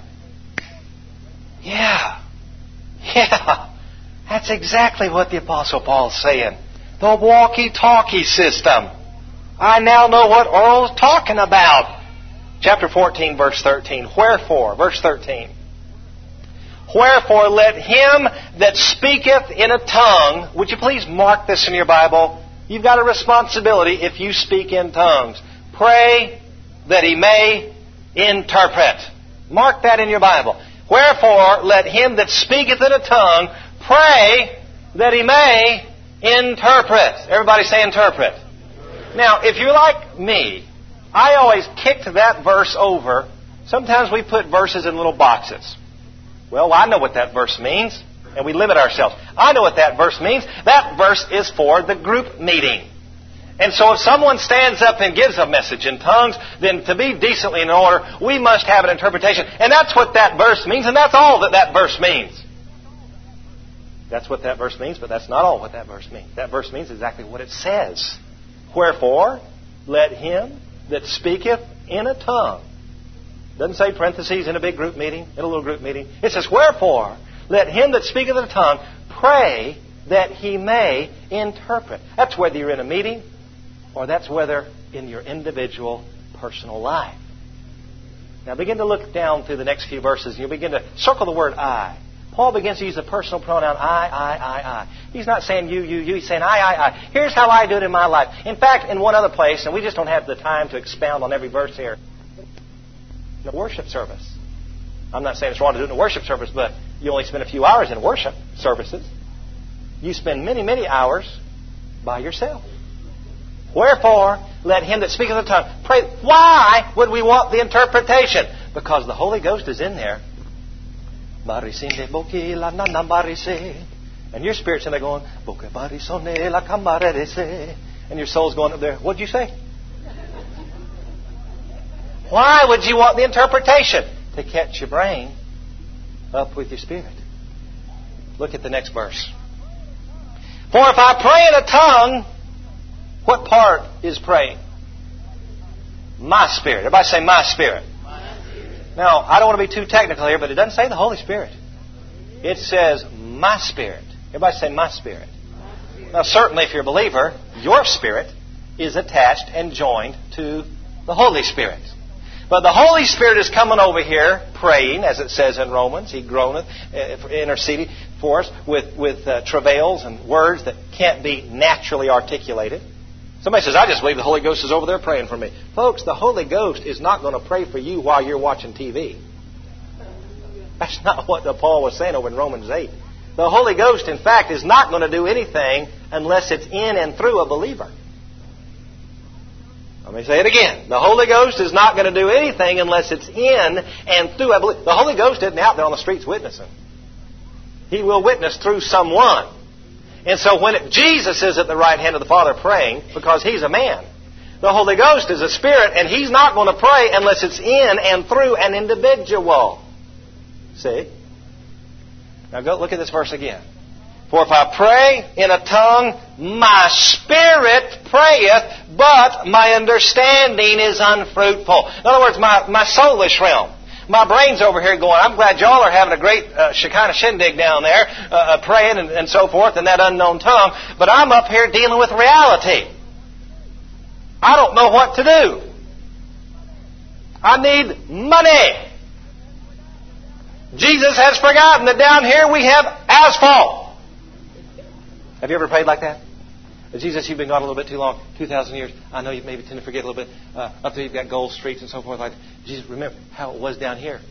Yeah, yeah, that's exactly what the Apostle Paul's saying. The walkie-talkie system. I now know what Earl's talking about. Chapter fourteen, verse thirteen. Wherefore, verse thirteen. Wherefore let him that speaketh in a tongue, would you please mark this in your Bible? You've got a responsibility if you speak in tongues. Pray that he may interpret. Mark that in your Bible. Wherefore let him that speaketh in a tongue pray that he may interpret. Everybody say interpret. Now, if you're like me, I always kicked that verse over. Sometimes we put verses in little boxes. Well, I know what that verse means, and we limit ourselves. I know what that verse means. That verse is for the group meeting. And so if someone stands up and gives a message in tongues, then to be decently in order, we must have an interpretation. And that's what that verse means, and that's all that that verse means. That's what that verse means, but that's not all what that verse means. That verse means exactly what it says. Wherefore, let him that speaketh in a tongue. Doesn't say parentheses in a big group meeting, in a little group meeting. It says, wherefore, let him that speaketh in a tongue pray that he may interpret. That's whether you're in a meeting or that's whether in your individual personal life. Now begin to look down through the next few verses and you'll begin to circle the word I. Paul begins to use the personal pronoun I, I, I, I. He's not saying you, you, you. He's saying I, I, I. Here's how I do it in my life. In fact, in one other place, and we just don't have the time to expound on every verse here, in a worship service. I'm not saying it's wrong to do it in a worship service, but you only spend a few hours in worship services. You spend many, many hours by yourself. Wherefore, let him that speaketh in the tongue pray. Why would we want the interpretation? Because the Holy Ghost is in there. And your spirit's in there going, and your soul's going up there. What'd you say? Why would you want the interpretation? To catch your brain up with your spirit. Look at the next verse. For if I pray in a tongue, what part is praying? My spirit. Everybody say my spirit. My spirit. Now, I don't want to be too technical here, but it doesn't say the Holy Spirit. It says my spirit. Everybody say my spirit. My spirit. Now, certainly if you're a believer, your spirit is attached and joined to the Holy Spirit. But the Holy Spirit is coming over here praying, as it says in Romans. He groaneth, uh, interceding for us with, with uh, travails and words that can't be naturally articulated. Somebody says, I just believe the Holy Ghost is over there praying for me. Folks, the Holy Ghost is not going to pray for you while you're watching T V. That's not what Paul was saying over in Romans eight. The Holy Ghost, in fact, is not going to do anything unless it's in and through a believer. Let me say it again. The Holy Ghost is not going to do anything unless it's in and through a believer. The Holy Ghost isn't out there on the streets witnessing. He will witness through someone. And so when it, Jesus is at the right hand of the Father praying, because He's a man, the Holy Ghost is a spirit, and He's not going to pray unless it's in and through an individual. See? Now go look at this verse again. For if I pray in a tongue, my spirit prayeth, but my understanding is unfruitful. In other words, my, my soulish realm. My brain's over here going, I'm glad y'all are having a great uh, Shekinah shindig down there, uh, uh, praying and, and so forth in that unknown tongue. But I'm up here dealing with reality. I don't know what to do. I need money. Jesus has forgotten that down here we have asphalt. Have you ever prayed like that? Jesus, you've been gone a little bit too long, two thousand years. I know you maybe tend to forget a little bit. Uh, up there you've got gold streets and so forth. Like Jesus, remember how it was down here.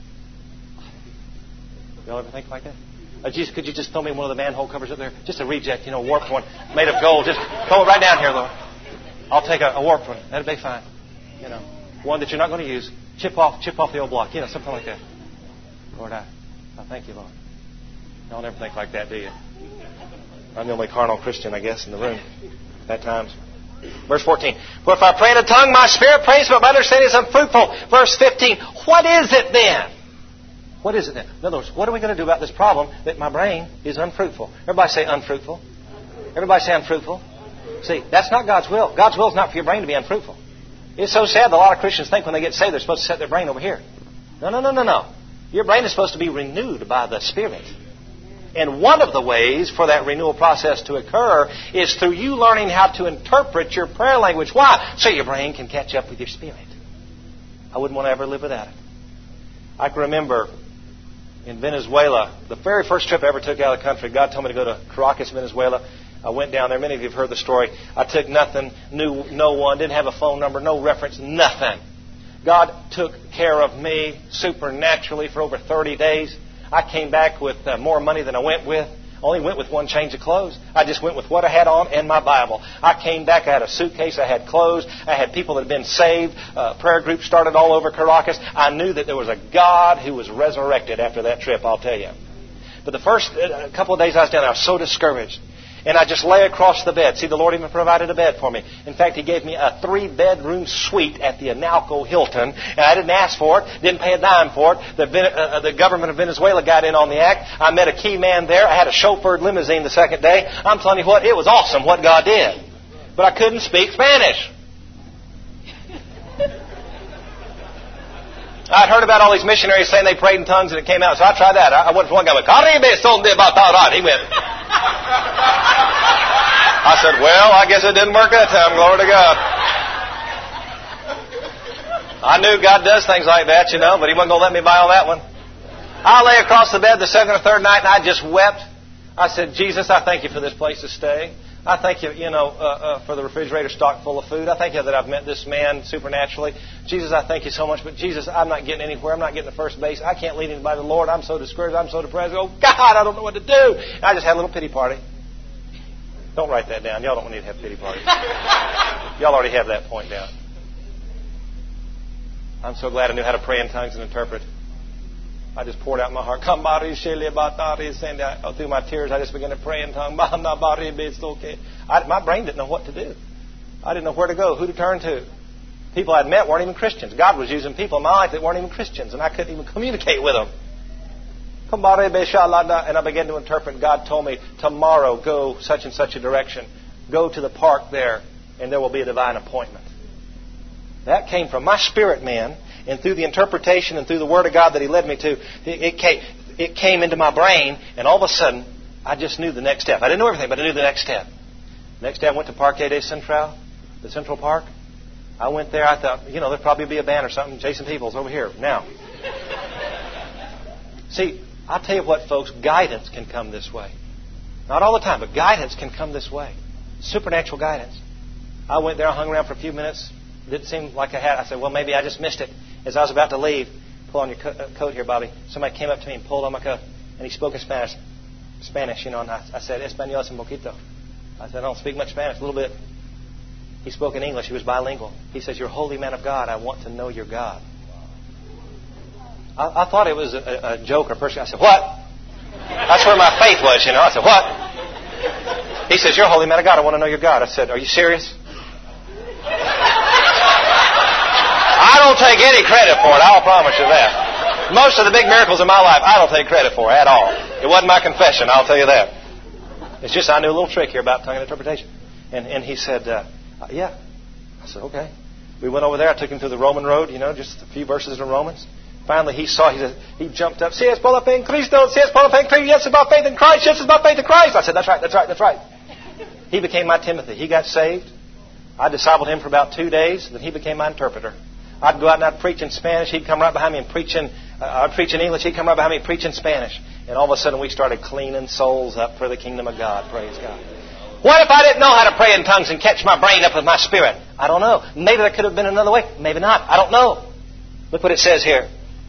Y'all ever think like that? Uh, Jesus, could you just throw me one of the manhole covers up there? Just a reject, you know, warped one made of gold. Just throw it right down here, Lord. I'll take a, a warped one. That'd be fine. You know, one that you're not going to use. Chip off, chip off the old block. You know, something like that. Lord, I, I thank you, Lord. Y'all never think like that, do you? I'm the only carnal Christian, I guess, in the room at times. Verse fourteen. For if I pray in a tongue, my spirit prays, but my understanding is unfruitful. Verse fifteen. What is it then? What is it then? In other words, what are we going to do about this problem that my brain is unfruitful? Everybody say unfruitful. Everybody say unfruitful. See, that's not God's will. God's will is not for your brain to be unfruitful. It's so sad that a lot of Christians think when they get saved they're supposed to set their brain over here. No, no, no, no, no. Your brain is supposed to be renewed by the Spirit. And one of the ways for that renewal process to occur is through you learning how to interpret your prayer language. Why? So your brain can catch up with your spirit. I wouldn't want to ever live without it. I can remember in Venezuela, the very first trip I ever took out of the country, God told me to go to Caracas, Venezuela. I went down there. Many of you have heard the story. I took nothing, knew no one, didn't have a phone number, no reference, nothing. God took care of me supernaturally for over thirty days. I came back with uh, more money than I went with. Only went with one change of clothes. I just went with what I had on and my Bible. I came back. I had a suitcase. I had clothes. I had people that had been saved. Uh, prayer groups started all over Caracas. I knew that there was a God who was resurrected after that trip, I'll tell you. But the first uh, couple of days I was down there, I was so discouraged. And I just lay across the bed. See, the Lord even provided a bed for me. In fact, He gave me a three-bedroom suite at the Analco Hilton. And I didn't ask for it. Didn't pay a dime for it. The, uh, the government of Venezuela got in on the act. I met a key man there. I had a chauffeured limousine the second day. I'm telling you what, it was awesome what God did. But I couldn't speak Spanish. I'd heard about all these missionaries saying they prayed in tongues and it came out. So I tried that. I went to one guy and went, he went... I said, well, I guess it didn't work that time. Glory to God. I knew God does things like that, you know, but He wasn't going to let me buy on that one. I lay across the bed the second or third night and I just wept. I said, Jesus, I thank You for this place to stay. I thank You, you know, uh, uh, for the refrigerator stocked full of food. I thank You that I've met this man supernaturally. Jesus, I thank You so much. But Jesus, I'm not getting anywhere. I'm not getting to first base. I can't lead anybody to the Lord. I'm so discouraged. I'm so depressed. Oh, God, I don't know what to do. And I just had a little pity party. Don't write that down. Y'all don't need to have pity parties. Y'all already have that point down. I'm so glad I knew how to pray in tongues and interpret. I just poured out my heart. Through my tears, I just began to pray in tongues. I, my brain didn't know what to do. I didn't know where to go, who to turn to. People I'd met weren't even Christians. God was using people in my life that weren't even Christians, and I couldn't even communicate with them. And I began to interpret. God told me, tomorrow go such and such a direction. Go to the park there, and there will be a divine appointment. That came from my spirit man. And through the interpretation and through the Word of God that He led me to, it came, it came into my brain, and all of a sudden, I just knew the next step. I didn't know everything, but I knew the next step. Next day, I went to Parque de Central, the Central Park. I went there. I thought, you know, there'll probably be a band or something. Jason Peoples over here now. See, I'll tell you what, folks, guidance can come this way. Not all the time, but guidance can come this way. Supernatural guidance. I went there. I hung around for a few minutes. It didn't seem like I had. I said, well, maybe I just missed it. As I was about to leave, pull on your co- coat here, Bobby. Somebody came up to me and pulled on my coat, and he spoke in Spanish. Spanish, you know, and I, I said, Español es un poquito. I said, I don't speak much Spanish, a little bit. He spoke in English. He was bilingual. He says, you're a holy man of God. I want to know your God. I, I thought it was a, a joke or a person. I said, what? That's where my faith was, you know. I said, what? He says, you're a holy man of God. I want to know your God. I said, are you serious? I don't take any credit for it. I'll promise you that. Most of the big miracles in my life, I don't take credit for at all. It wasn't my confession, I'll tell you that. It's just I knew a little trick here about tongue and interpretation. And and he said, uh, yeah. I said, okay. We went over there. I took him to the Roman road, you know, just a few verses in Romans. Finally, he saw, he said, he jumped up. Si es por la fe en Cristo, si es por la fe en Cristo, yes, it's about faith in Christ, yes, it's about faith in Christ. I said, that's right, that's right, that's right. He became my Timothy. He got saved. I discipled him for about two days. Then he became my interpreter. I'd go out and I'd preach in Spanish. He'd come right behind me and preach in, uh, I'd preach in English. He'd come right behind me and preach in Spanish. And all of a sudden we started cleaning souls up for the kingdom of God. Praise God. What if I didn't know how to pray in tongues and catch my brain up with my spirit? I don't know. Maybe there could have been another way. Maybe not. I don't know. Look what it says here.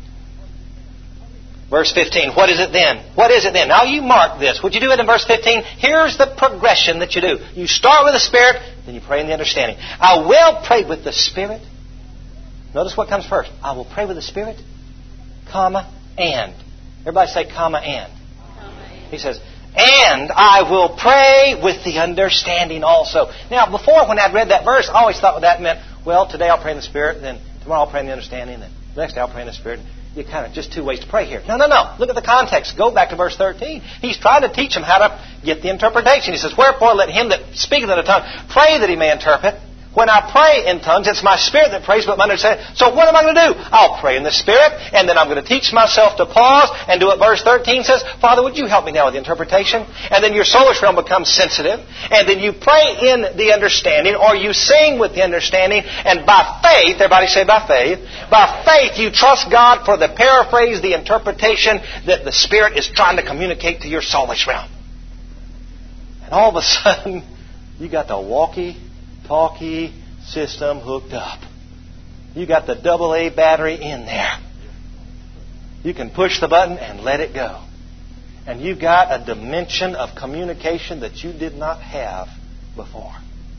Verse fifteen. What is it then? What is it then? Now you mark this. Would you do it in verse fifteen? Here's the progression that you do. You start with the Spirit, then you pray in the understanding. I will pray with the Spirit. Notice what comes first. I will pray with the Spirit, comma, and. Everybody say comma, and. He says, and I will pray with the understanding also. Now, before when I'd read that verse, I always thought that meant, well, today I'll pray in the Spirit, then tomorrow I'll pray in the understanding, then the next day I'll pray in the Spirit. you kind of just two ways to pray here. No, no, no. Look at the context. Go back to verse thirteen. He's trying to teach them how to get the interpretation. He says, wherefore let him that speaketh in a tongue pray that he may interpret. When I pray in tongues, it's my spirit that prays, but my understanding. So what am I going to do? I'll pray in the spirit, and then I'm going to teach myself to pause and do what verse thirteen says. Father, would you help me now with the interpretation? And then your soulish realm becomes sensitive, and then you pray in the understanding, or you sing with the understanding, and by faith, everybody say by faith, by faith you trust God for the paraphrase, the interpretation that the Spirit is trying to communicate to your soulish realm. And all of a sudden, you got the walkie talkie system hooked up. You got the double A battery in there. You can push the button and let it go. And you've got a dimension of communication that you did not have before.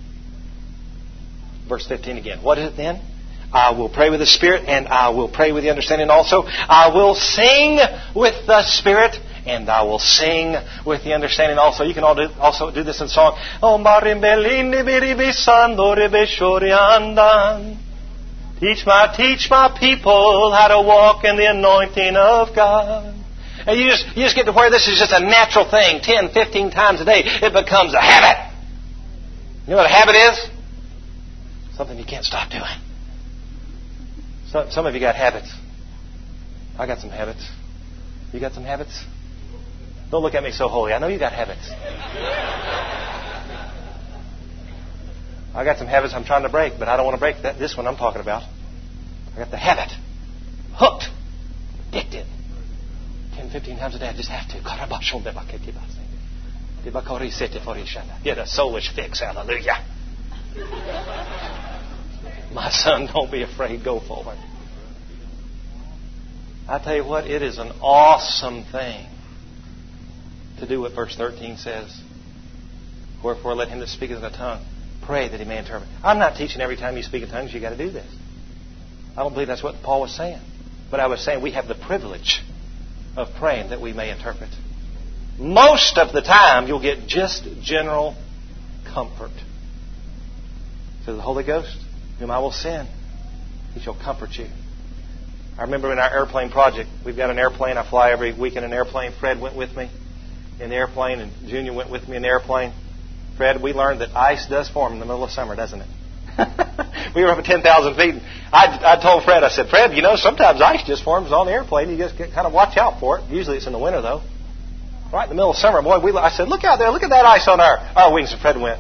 Verse fifteen again. What is it then? I will pray with the Spirit, and I will pray with the understanding also. I will sing with the Spirit, and I will sing with the understanding also. You can all do, also do this in song. Teach my, teach my people how to walk in the anointing of God. And you just, you just get to where this is just a natural thing. ten, fifteen times a day, it becomes a habit. You know what a habit is? Something you can't stop doing. Some, some of you got habits. I got some habits. You got some habits? Don't look at me so holy. I know you got habits. I got some habits I'm trying to break, but I don't want to break that. This one I'm talking about. I got the habit. Hooked. Addicted. ten, fifteen times a day. I just have to. Get a soulish fix. Hallelujah. My son, don't be afraid. Go forward. I tell you what, it is an awesome thing to do what verse thirteen says. Wherefore let him that speaketh in a tongue pray that he may interpret. I'm not teaching every time you speak in tongues you got to do this. I don't believe that's what Paul was saying. But I was saying we have the privilege of praying that we may interpret. Most of the time you'll get just general comfort. So the Holy Ghost, whom I will send, he shall comfort you. I remember in our airplane project, we've got an airplane. I fly every week in an airplane. Fred went with me in the airplane, and Junior went with me in the airplane. Fred, we learned that ice does form in the middle of summer, doesn't it? We were up at ten thousand feet. And I, I told Fred, I said, Fred, you know, sometimes ice just forms on the airplane. You just kind of watch out for it. Usually it's in the winter, though. Right in the middle of summer, boy, we, I said, look out there. Look at that ice on our, our wings. And Fred went,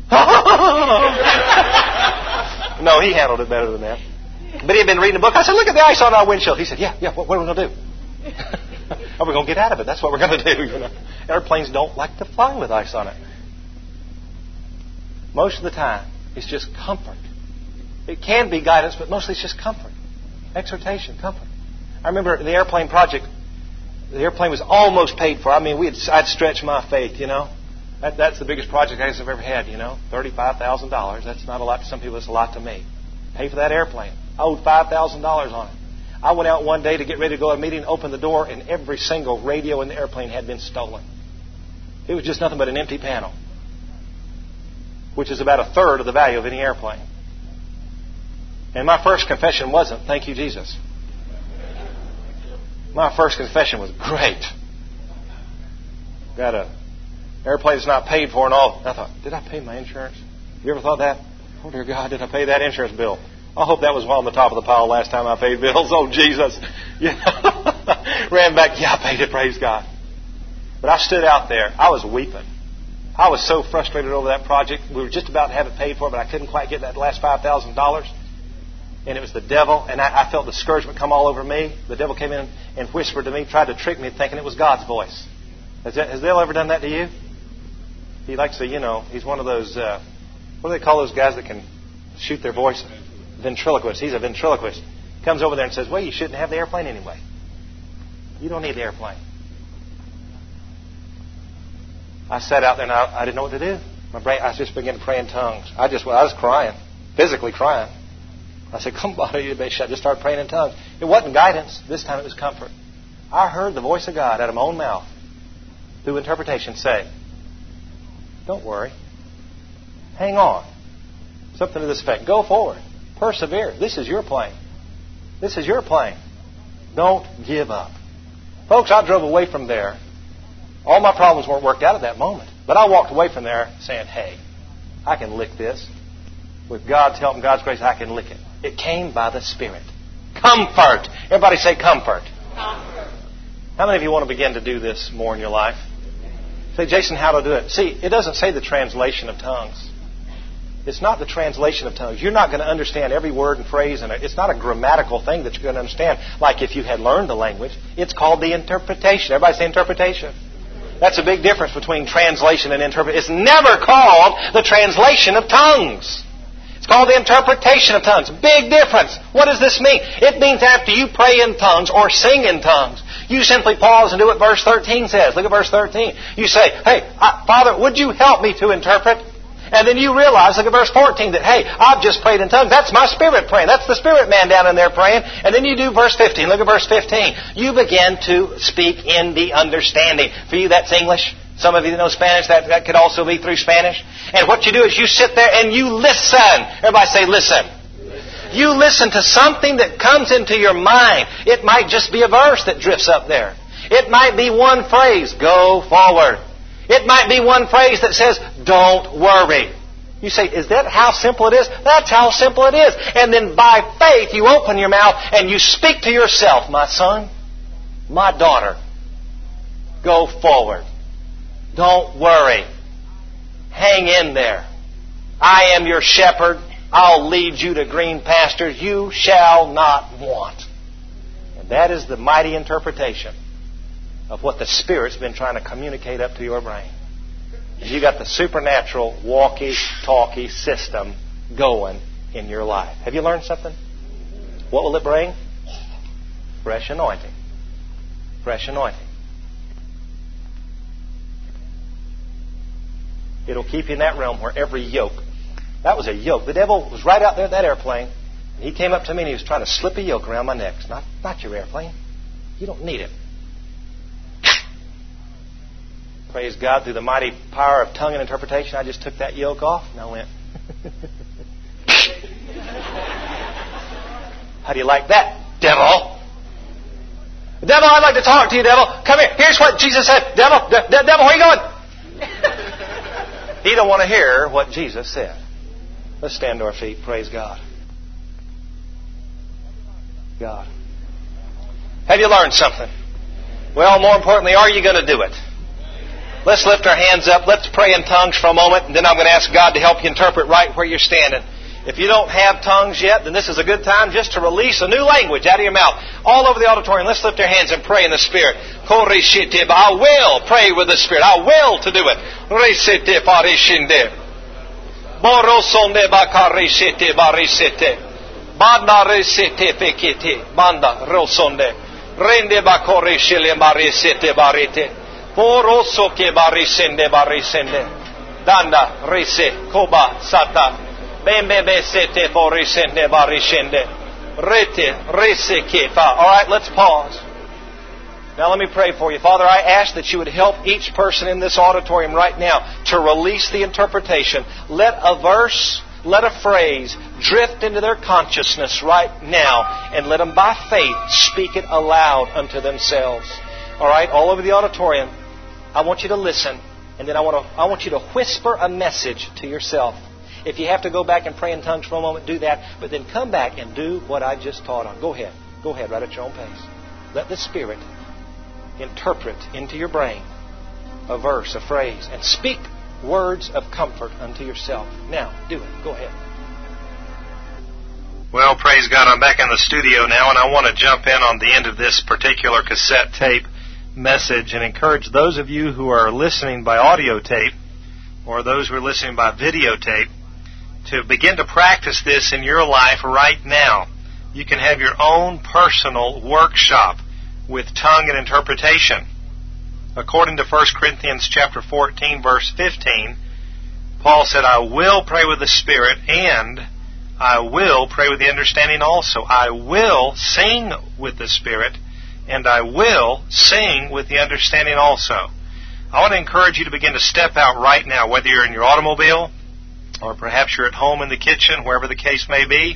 no, he handled it better than that. But he had been reading a book. I said, look at the ice on our windshield. He said, yeah, yeah, what, what are we going to do? Are we going to get out of it? That's what we're going to do. You know? Airplanes don't like to fly with ice on it. Most of the time, it's just comfort. It can be guidance, but mostly it's just comfort. Exhortation, comfort. I remember the airplane project, the airplane was almost paid for. I mean, we had, I'd stretched my faith, you know. That, that's the biggest project I've ever had, you know. thirty-five thousand dollars. That's not a lot to some people. It's a lot to me. Pay for that airplane. I owed five thousand dollars on it. I went out one day to get ready to go to a meeting, opened the door, and every single radio in the airplane had been stolen. It was just nothing but an empty panel, which is about a third of the value of any airplane. And my first confession wasn't, thank you, Jesus. My first confession was, great. Got a airplane that's not paid for and all. I thought, did I pay my insurance? You ever thought that? Oh, dear God, did I pay that insurance bill? I hope that was on the top of the pile last time I paid bills. Oh, Jesus. Yeah. Ran back. Yeah, I paid it. Praise God. But I stood out there. I was weeping. I was so frustrated over that project. We were just about to have it paid for, but I couldn't quite get that last five thousand dollars. And it was the devil. And I, I felt discouragement come all over me. The devil came in and whispered to me, tried to trick me, thinking it was God's voice. Has, that, has the devil ever done that to you? He likes to, you know, he's one of those, uh, what do they call those guys that can shoot their voice? Ventriloquist. He's a ventriloquist. Comes over there and says, well, you shouldn't have the airplane anyway. You don't need the airplane. I sat out there and I, I didn't know what to do. My brain, I just began to pray in tongues. I just, I was crying, physically crying. I said, come on, you I just started praying in tongues. It wasn't guidance. This time it was comfort. I heard the voice of God out of my own mouth through interpretation say, don't worry. Hang on. Something to this effect. Go forward. Persevere. This is your plane. This is your plane. Don't give up. Folks, I drove away from there. All my problems weren't worked out at that moment. But I walked away from there saying, hey, I can lick this. With God's help and God's grace, I can lick it. It came by the Spirit. Comfort. Everybody say comfort. Comfort. How many of you want to begin to do this more in your life? Say, Jason, how to do it? See, it doesn't say the translation of tongues. It's not the translation of tongues. You're not going to understand every word and phrase, and it's not a grammatical thing that you're going to understand like if you had learned the language. It's called the interpretation. Everybody say interpretation. That's a big difference between translation and interpretation. It's never called the translation of tongues. It's called the interpretation of tongues. Big difference. What does this mean? It means after you pray in tongues or sing in tongues, you simply pause and do what verse thirteen says. Look at verse thirteen. You say, hey, I, Father, would you help me to interpret? And then you realize, look at verse fourteen, that, hey, I've just prayed in tongues. That's my spirit praying. That's the spirit man down in there praying. And then you do verse fifteen. Look at verse fifteen. You begin to speak in the understanding. For you, that's English. Some of you that know Spanish, that, that could also be through Spanish. And what you do is you sit there and you listen. Everybody say listen. You listen to something that comes into your mind. It might just be a verse that drifts up there. It might be one phrase, go forward. It might be one phrase that says, don't worry. You say, is that how simple it is? That's how simple it is. And then by faith, you open your mouth and you speak to yourself, my son, my daughter, go forward. Don't worry. Hang in there. I am your shepherd. I'll lead you to green pastures. You shall not want. And that is the mighty interpretation of what the Spirit's been trying to communicate up to your brain. And you got the supernatural walkie-talkie system going in your life. Have you learned something? What will it bring? Fresh anointing. Fresh anointing. It'll keep you in that realm where every yoke. That was a yoke. The devil was right out there in that airplane. And he came up to me and he was trying to slip a yoke around my neck. It's not, not your airplane. You don't need it. Praise God, through the mighty power of tongue and interpretation, I just took that yoke off and I went. How do you like that, devil? Devil, I'd like to talk to you, devil. Come here. Here's what Jesus said. Devil, de- de- devil, where are you going? He don't want to hear what Jesus said. Let's stand to our feet. Praise God. God. Have you learned something? Well, more importantly, are you going to do it? Let's lift our hands up. Let's pray in tongues for a moment, and then I'm going to ask God to help you interpret right where you're standing. If you don't have tongues yet, then this is a good time just to release a new language out of your mouth. All over the auditorium, let's lift our hands and pray in the Spirit. I will pray with the Spirit. I will to do it. Borosonde bakarisete barisete. Banda resete fekete. Banda rosonde. Rende bakorishele barisete barite. Boroso ke barisende barisende. Danda rese koba sata. Bembe sete borisende barisende. Rete rese kefa. All right, let's pause. Now let me pray for you. Father, I ask that you would help each person in this auditorium right now to release the interpretation. Let a verse, let a phrase drift into their consciousness right now, and let them by faith speak it aloud unto themselves. All right, all over the auditorium, I want you to listen, and then I want to, I want you to whisper a message to yourself. If you have to go back and pray in tongues for a moment, do that, but then come back and do what I just taught on. Go ahead. Go ahead, right at your own pace. Let the Spirit interpret into your brain a verse, a phrase, and speak words of comfort unto yourself. Now, do it. Go ahead. Well, praise God, I'm back in the studio now, and I want to jump in on the end of this particular cassette tape message and encourage those of you who are listening by audio tape or those who are listening by videotape to begin to practice this in your life right now. You can have your own personal workshop with tongue and interpretation. According to First Corinthians chapter fourteen, verse fifteen, Paul said, I will pray with the Spirit, and I will pray with the understanding also. I will sing with the Spirit, and I will sing with the understanding also. I want to encourage you to begin to step out right now, whether you're in your automobile, or perhaps you're at home in the kitchen, wherever the case may be,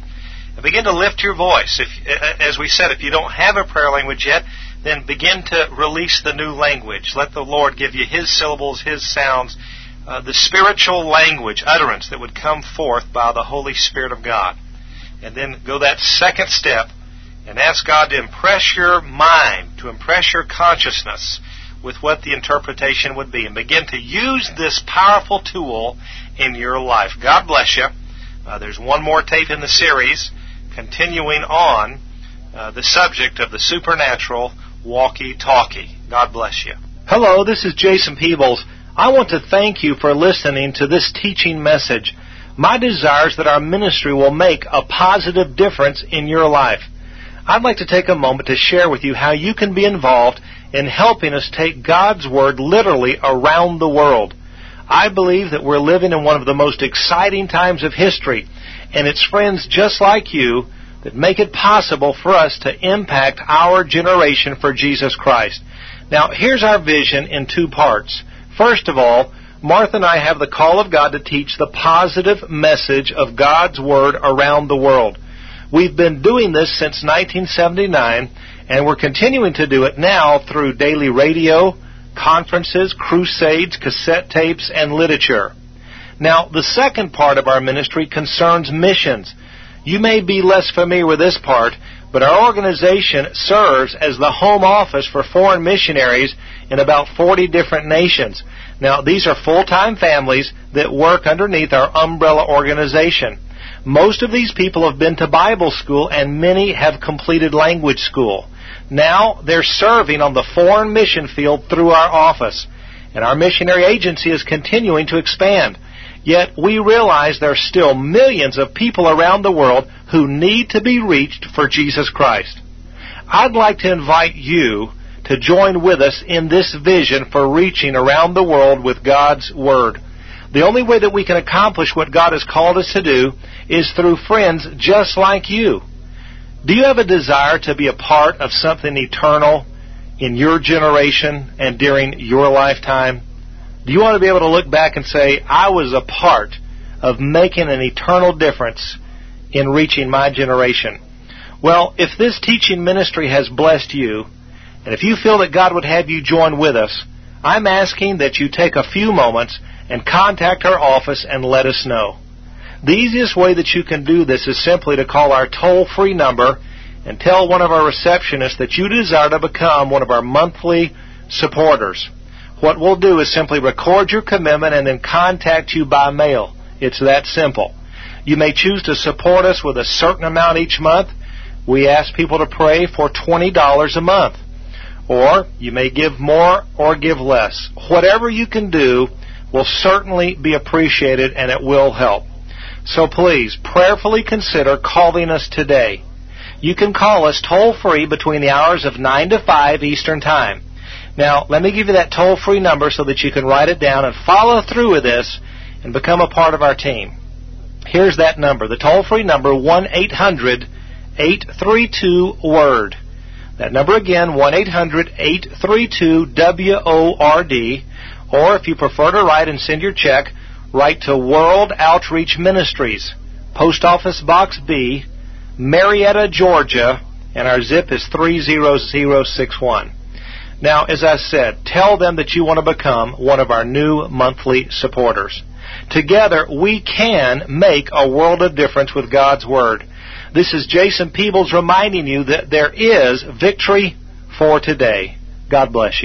And begin to lift your voice. If, as we said, if you don't have a prayer language yet, then begin to release the new language. Let the Lord give you His syllables, His sounds, uh, the spiritual language, utterance that would come forth by the Holy Spirit of God. And then go that second step and ask God to impress your mind, to impress your consciousness with what the interpretation would be. And begin to use this powerful tool in your life. God bless you. Uh, there's one more tape in the series continuing on uh, the subject of the supernatural walkie-talkie. God bless you. Hello, this is Jason Peebles. I want to thank you for listening to this teaching message. My desire is that our ministry will make a positive difference in your life. I'd like to take a moment to share with you how you can be involved in helping us take God's Word literally around the world. I believe that we're living in one of the most exciting times of history, and it's friends just like you that make it possible for us to impact our generation for Jesus Christ. Now, here's our vision in two parts. First of all, Martha and I have the call of God to teach the positive message of God's Word around the world. We've been doing this since nineteen seventy-nine, and we're continuing to do it now through daily radio, conferences, crusades, cassette tapes, and literature. Now, the second part of our ministry concerns missions. You may be less familiar with this part, but our organization serves as the home office for foreign missionaries in about forty different nations. Now, these are full-time families that work underneath our umbrella organization. Most of these people have been to Bible school, and many have completed language school. Now they're serving on the foreign mission field through our office, and our missionary agency is continuing to expand. Yet we realize there are still millions of people around the world who need to be reached for Jesus Christ. I'd like to invite you to join with us in this vision for reaching around the world with God's Word. The only way that we can accomplish what God has called us to do is through friends just like you. Do you have a desire to be a part of something eternal in your generation and during your lifetime? Do you want to be able to look back and say, I was a part of making an eternal difference in reaching my generation? Well, if this teaching ministry has blessed you, and if you feel that God would have you join with us, I'm asking that you take a few moments and contact our office and let us know. The easiest way that you can do this is simply to call our toll-free number and tell one of our receptionists that you desire to become one of our monthly supporters. What we'll do is simply record your commitment and then contact you by mail. It's that simple. You may choose to support us with a certain amount each month. We ask people to pray for twenty dollars a month. Or you may give more or give less. Whatever you can do will certainly be appreciated, and it will help. So please, prayerfully consider calling us today. You can call us toll-free between the hours of nine to five Eastern Time. Now, let me give you that toll-free number so that you can write it down and follow through with this and become a part of our team. Here's that number, the toll-free number, one eight hundred eight three two WORD. That number again, one eight hundred eight three two W O R D. Or if you prefer to write and send your check, write to World Outreach Ministries, Post Office Box B, Marietta, Georgia, and our zip is three zero zero six one. Now, as I said, tell them that you want to become one of our new monthly supporters. Together, we can make a world of difference with God's Word. This is Jason Peebles reminding you that there is victory for today. God bless you.